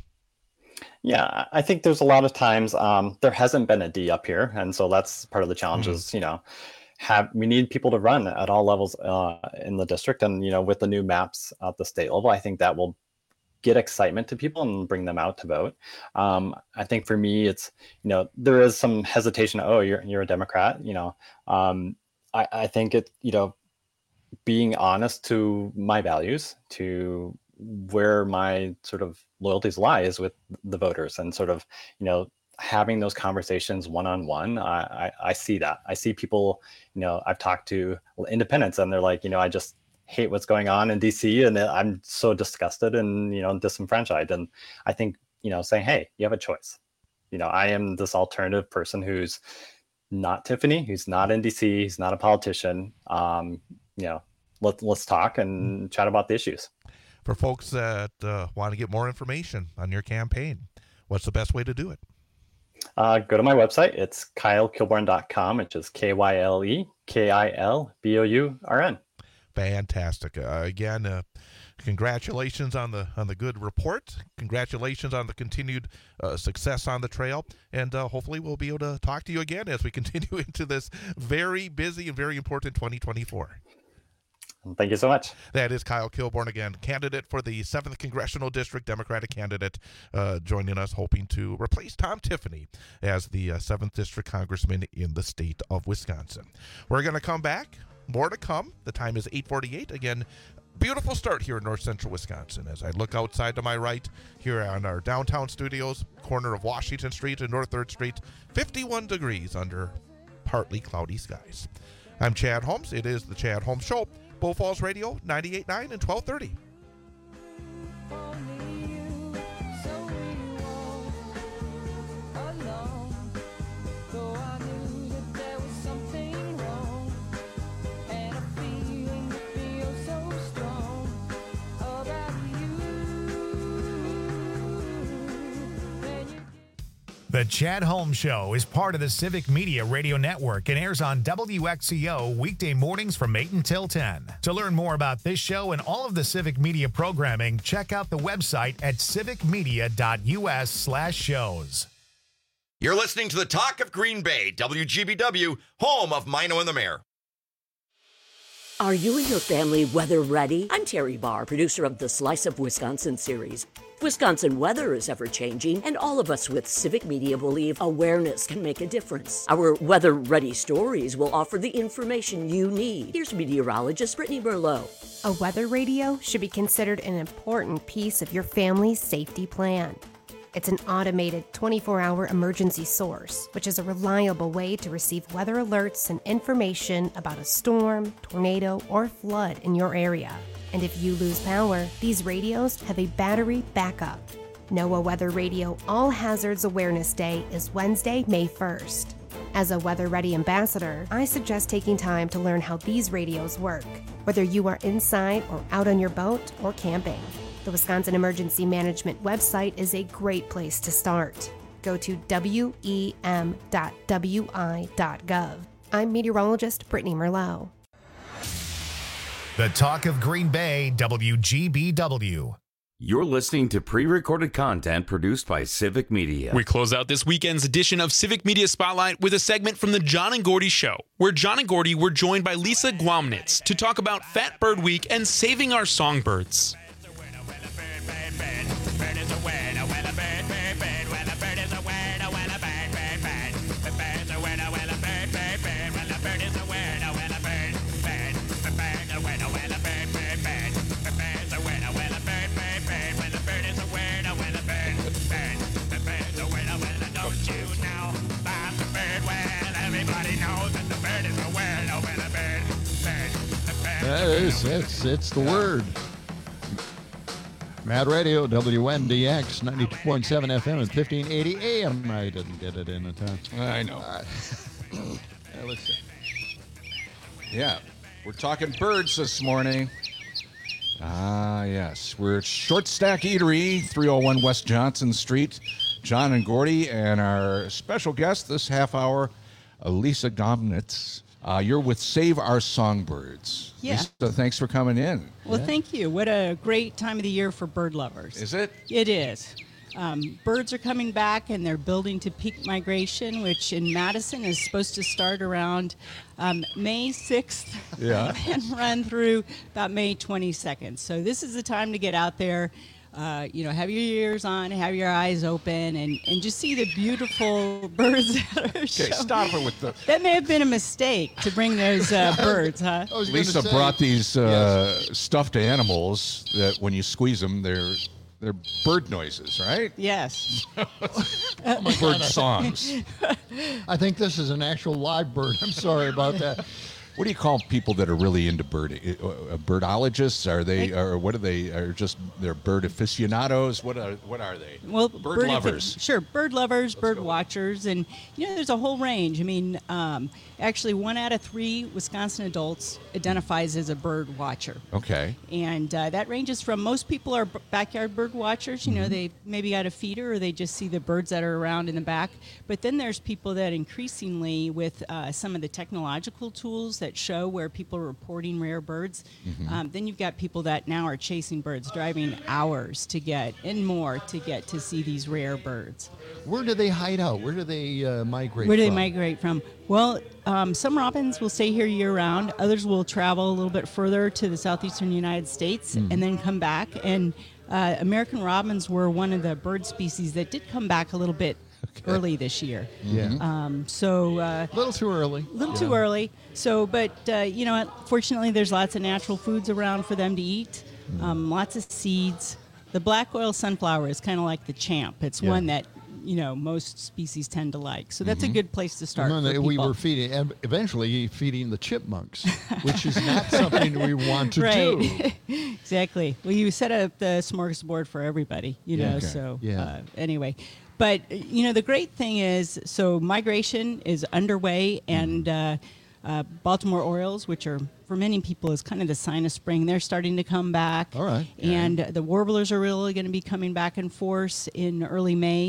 Yeah, I think there's a lot of times um, there hasn't been a D up here. And so that's part of the challenge mm-hmm. is, you know, have we need people to run at all levels uh, in the district. And, you know, with the new maps at the state level, I think that will get excitement to people and bring them out to vote. Um, I think for me, it's, you know, there is some hesitation. Oh, you're, you're a Democrat, you know. Um, I, I think it, you know, being honest to my values, to where my sort of loyalties lie is with the voters, and sort of, you know, having those conversations one-on-one. I, I, I see that. I see people, you know, I've talked to independents and they're like, you know, I just hate what's going on in D C and I'm so disgusted and, you know, disenfranchised. And I think, you know, saying, hey, you have a choice. You know, I am this alternative person who's not Tiffany, who's not in D C, he's not a politician. Um, you know, let, let's talk and chat about the issues. For folks that uh, want to get more information on your campaign, what's the best way to do it? Uh, go to my website. It's kyle kilborn dot com, which is K Y L E K I L B O U R N. Fantastic. Uh, again, uh, congratulations on the on the good report. Congratulations on the continued uh, success on the trail. And uh, hopefully we'll be able to talk to you again as we continue into this very busy and very important twenty twenty-four. Thank you so much. That is Kyle Kilborn again, candidate for the seventh Congressional District, Democratic candidate, uh, joining us, hoping to replace Tom Tiffany as the uh, seventh District Congressman in the state of Wisconsin. We're going to come back. More to come. The time is eight forty-eight. Again, beautiful start here in north central Wisconsin. As I look outside to my right here on our downtown studios, corner of Washington Street and North third Street, fifty-one degrees under partly cloudy skies. I'm Chad Holmes. It is the Chad Holmes Show. Bull Falls Radio, ninety-eight point nine and twelve thirty. Alone. The Chad Holmes Show is part of the Civic Media Radio Network and airs on W X C O weekday mornings from eight until ten. To learn more about this show and all of the Civic Media programming, check out the website at civicmedia.us slash shows. You're listening to the Talk of Green Bay, W G B W, home of Mino and the Mayor. Are you and your family weather ready? I'm Terry Barr, producer of the Slice of Wisconsin series. Wisconsin weather is ever-changing, and all of us with Civic Media believe awareness can make a difference. Our weather-ready stories will offer the information you need. Here's meteorologist Brittany Merlot. A weather radio should be considered an important piece of your family's safety plan. It's an automated twenty-four hour emergency source, which is a reliable way to receive weather alerts and information about a storm, tornado, or flood in your area. And if you lose power, these radios have a battery backup. NOAA Weather Radio All Hazards Awareness Day is Wednesday, May first. As a Weather Ready ambassador, I suggest taking time to learn how these radios work, whether you are inside or out on your boat or camping. The Wisconsin Emergency Management website is a great place to start. Go to W E M dot W I dot gov. I'm meteorologist Brittany Merlot. The Talk of Green Bay, W G B W. You're listening to pre-recorded content produced by Civic Media. We close out this weekend's edition of Civic Media Spotlight with a segment from the John and Gordy Show, where John and Gordy were joined by Lisa Gwamnitz to talk about Fat Bird Week and saving our songbirds. It's, it's, it's the word. Mad Radio, W N D X, ninety-two point seven F M and fifteen eighty A M. I didn't get it in a time. I know. Uh, yeah, let's see. Yeah, we're talking birds this morning. Ah, yes. We're at Short Stack Eatery, three oh one West Johnson Street. John and Gordy, and our special guest this half hour, Lisa Gwamnitz. Uh, you're with Save Our Songbirds. Yeah. Lisa, thanks for coming in. Well, yeah. Thank you. What a great time of the year for bird lovers. Is it? It is. Um, birds are coming back, and they're building to peak migration, which in Madison is supposed to start around um, May sixth yeah. and run through about May twenty-second. So this is the time to get out there. Uh, you know, have your ears on, have your eyes open, and, and just see the beautiful birds that are Okay, showing. stop it with the... That may have been a mistake to bring those uh, birds, huh? Lisa say, brought these uh, yes. stuffed animals that when you squeeze them, they're they're bird noises, right? Yes. Bird songs. I think this is an actual live bird. I'm sorry about that. What do you call people that are really into birding? Uh, birdologists? Are they, or what are they? Are just they're bird aficionados? What are what are they? Well, bird, lovers. Affi- sure, bird lovers, Let's bird watchers, and you know, there's a whole range. I mean, um, actually, one out of three Wisconsin adults identifies as a bird watcher. Okay. And uh, that ranges from most people are b- backyard bird watchers. You mm-hmm. know, they maybe got a feeder or they just see the birds that are around in the back. But then there's people that increasingly, with uh, some of the technological tools that show where people are reporting rare birds, mm-hmm. um, then you've got people that now are chasing birds, driving hours to get, and more, to get to see these rare birds. Where do they hide out? Where do they uh, migrate Where do from? they migrate from? Well, um, some robins will stay here year-round. Others will travel a little bit further to the southeastern United States mm. and then come back. And uh, American robins were one of the bird species that did come back a little bit okay. early this year. Yeah. Um, so a uh, little too early. A little yeah. too early. So, but uh, you know, fortunately, there's lots of natural foods around for them to eat. Mm. Um, lots of seeds. The black oil sunflower is kind of like the champ. It's yeah. one that, you know, most species tend to like. So that's mm-hmm. a good place to start. No, we were feeding, and eventually feeding the chipmunks, which is not something we want to right. do. Exactly. Well, you set up the smorgasbord for everybody, you yeah, know, okay. so yeah. uh, anyway. But, you know, the great thing is, so migration is underway, and uh, uh, Baltimore Orioles, which are, for many people, is kind of the sign of spring, they're starting to come back. All right. And yeah. the warblers are really going to be coming back in force in early May.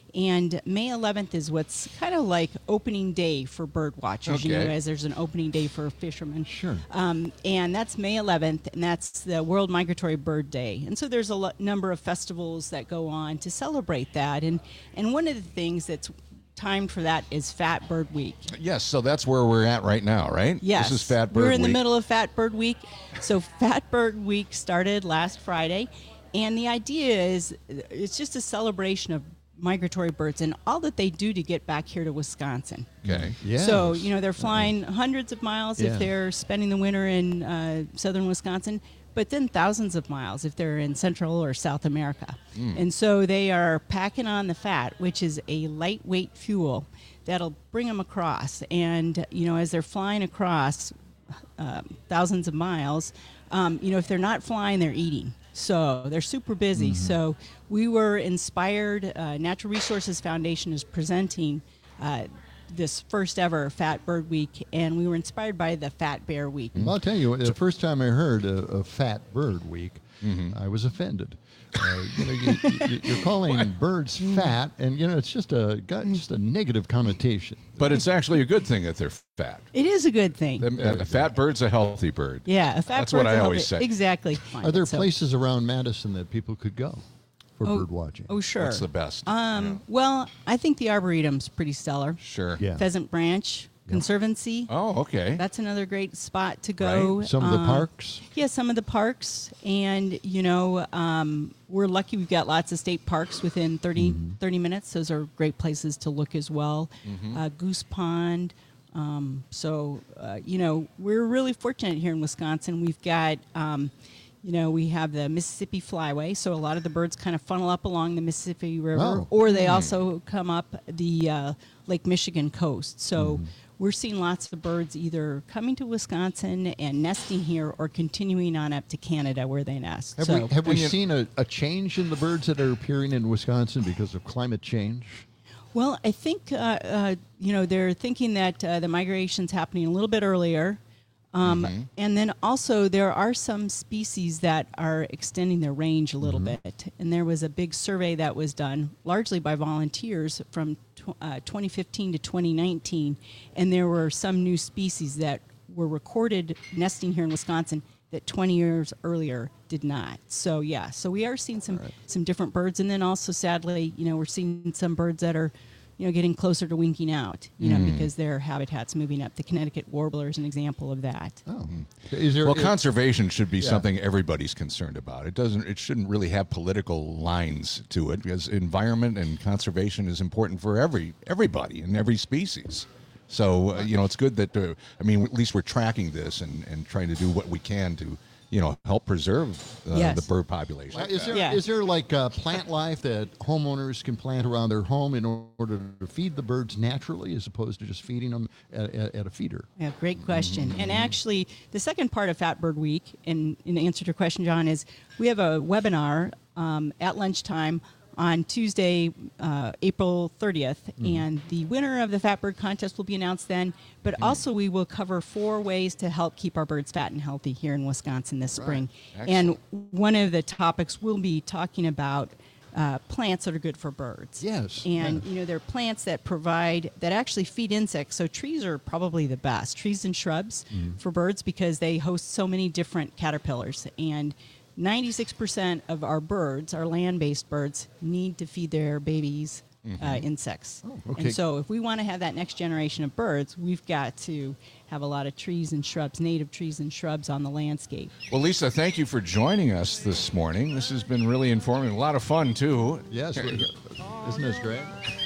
And May eleventh is what's kind of like opening day for bird watchers, you know, Okay. as there's an opening day for fishermen. Sure. Um, and that's May eleventh, and that's the World Migratory Bird Day. And so there's a lo- number of festivals that go on to celebrate that. And, and one of the things that's timed for that is Fat Bird Week. Yes, so that's where we're at right now, right? Yes. This is Fat Bird We're in Week. the middle of Fat Bird Week. So Fat Bird Week started last Friday. And the idea is it's just a celebration of migratory birds and all that they do to get back here to Wisconsin. Okay. Yes. So, you know, they're flying hundreds of miles Yeah. if they're spending the winter in uh, southern Wisconsin, but then thousands of miles if they're in Central or South America. Mm. And so they are packing on the fat, which is a lightweight fuel that'll bring them across. And, you know, as they're flying across uh, thousands of miles, um, you know, if they're not flying, they're eating. So they're super busy. Mm-hmm. So we were inspired. Uh, Natural Resources Foundation is presenting uh, this first ever Fat Bird Week, and we were inspired by the Fat Bear Week. Well, I'll tell you, the first time I heard a, a Fat Bird Week, I was offended. Uh, you know, you, you, you're calling birds fat, and you know it's just a got just a negative connotation. But it's actually a good thing that they're fat. It is a good thing. A, a fat bird's a healthy bird. Yeah, a fat That's bird's what I a always healthy- say. Exactly. Are there So- places around Madison that people could go for Oh, bird watching? Oh, sure. That's the best. Um, Well, I think the Arboretum's pretty stellar. Sure. Yeah. Pheasant Branch Conservancy. Oh, okay. That's another great spot to go. Right. Some of the Um, parks? Yeah, some of the parks. And, you know, um, we're lucky we've got lots of state parks within thirty, Mm-hmm. thirty minutes. Those are great places to look as well. Mhm. Uh, Goose Pond. Um, so, uh, you know, we're really fortunate here in Wisconsin. We've got, um, you know, we have the Mississippi Flyway. So a lot of the birds kind of funnel up along the Mississippi River. Oh. Or they Hmm. also come up the uh, Lake Michigan coast. So Mm-hmm. we're seeing lots of birds either coming to Wisconsin and nesting here or continuing on up to Canada where they nest. Have so, we, have we seen a, a change in the birds that are appearing in Wisconsin because of climate change? Well, I think, uh, uh, you know, they're thinking that uh, the migration's happening a little bit earlier. Um, Mm-hmm. And then also there are some species that are extending their range a little Mm-hmm. bit. And there was a big survey that was done largely by volunteers from tw- uh, twenty fifteen to twenty nineteen. And there were some new species that were recorded nesting here in Wisconsin that twenty years earlier did not. So, yeah, so we are seeing some, some different birds. And then also, sadly, you know, we're seeing some birds that are, you know, getting closer to winking out, you know, Mm. because their habitat's moving up. The Connecticut warbler is an example of that. Oh, is there? Well, conservation should be Yeah. something everybody's concerned about. It doesn't. It shouldn't really have political lines to it because environment and conservation is important for every everybody and every species. So uh, you know, it's good that uh, I mean, at least we're tracking this and, and trying to do what we can to, you know, help preserve uh, Yes. the bird population. Well, Is there, Yeah. is there like uh, plant life that homeowners can plant around their home in order to feed the birds naturally as opposed to just feeding them at, at, at a feeder? Yeah, great question. And actually, the second part of Fat Bird Week, in, in answer to your question, John, is we have a webinar um, at lunchtime on Tuesday, uh, April thirtieth, and the winner of the Fat Bird Contest will be announced then. But also, we will cover four ways to help keep our birds fat and healthy here in Wisconsin this spring. And one of the topics we'll be talking about uh, plants that are good for birds. Yes. And, yes. you know, they're plants that provide, that actually feed insects. So trees are probably the best, trees and shrubs for birds because they host so many different caterpillars. And ninety-six percent of our birds, our land-based birds, need to feed their babies uh, insects. okay. And so if we want to have that next generation of birds, we've got to have a lot of trees and shrubs, native trees and shrubs on the landscape. Well, Lisa, thank you for joining us this morning. This has been really informative, a lot of fun too. Yes. Isn't this great?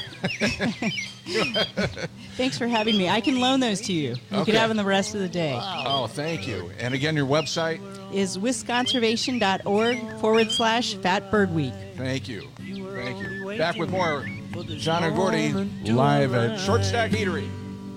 Thanks for having me. I can loan those to you. You Okay. can have them the rest of the day. Oh, thank you. And again, your website. Is wisconservation.org forward slash Fat Bird Week. Thank you. Thank you. Back with more John and Gordy live at Short Stack Eatery.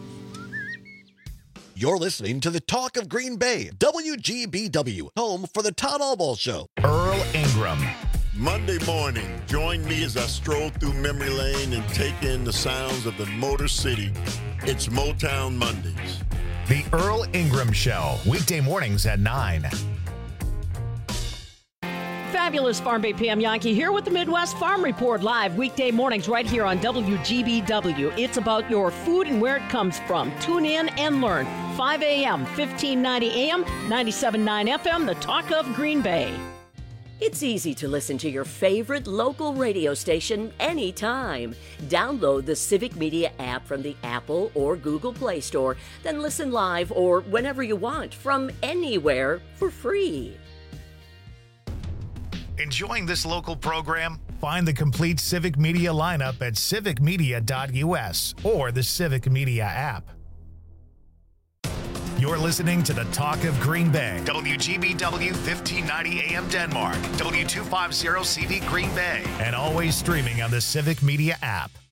You're listening to the Talk of Green Bay, W G B W, home for the Todd Allball Show. Earl Ingram. Monday morning, join me as I stroll through memory lane and take in the sounds of the Motor City. It's Motown Mondays. The Earl Ingram Show, weekday mornings at nine. Fabulous Farm Bay Pam Yankee here with the Midwest Farm Report live weekday mornings right here on W G B W. It's about your food and where it comes from. Tune in and learn. five a.m., fifteen ninety A M, ninety-seven point nine F M, the talk of Green Bay. It's easy to listen to your favorite local radio station anytime. Download the Civic Media app from the Apple or Google Play Store, then listen live or whenever you want from anywhere for free. Enjoying this local program? Find the complete Civic Media lineup at civic media dot U S or the Civic Media app. You're listening to the Talk of Green Bay. W G B W fifteen ninety A M Denmark, W two fifty C V Green Bay, and always streaming on the Civic Media app.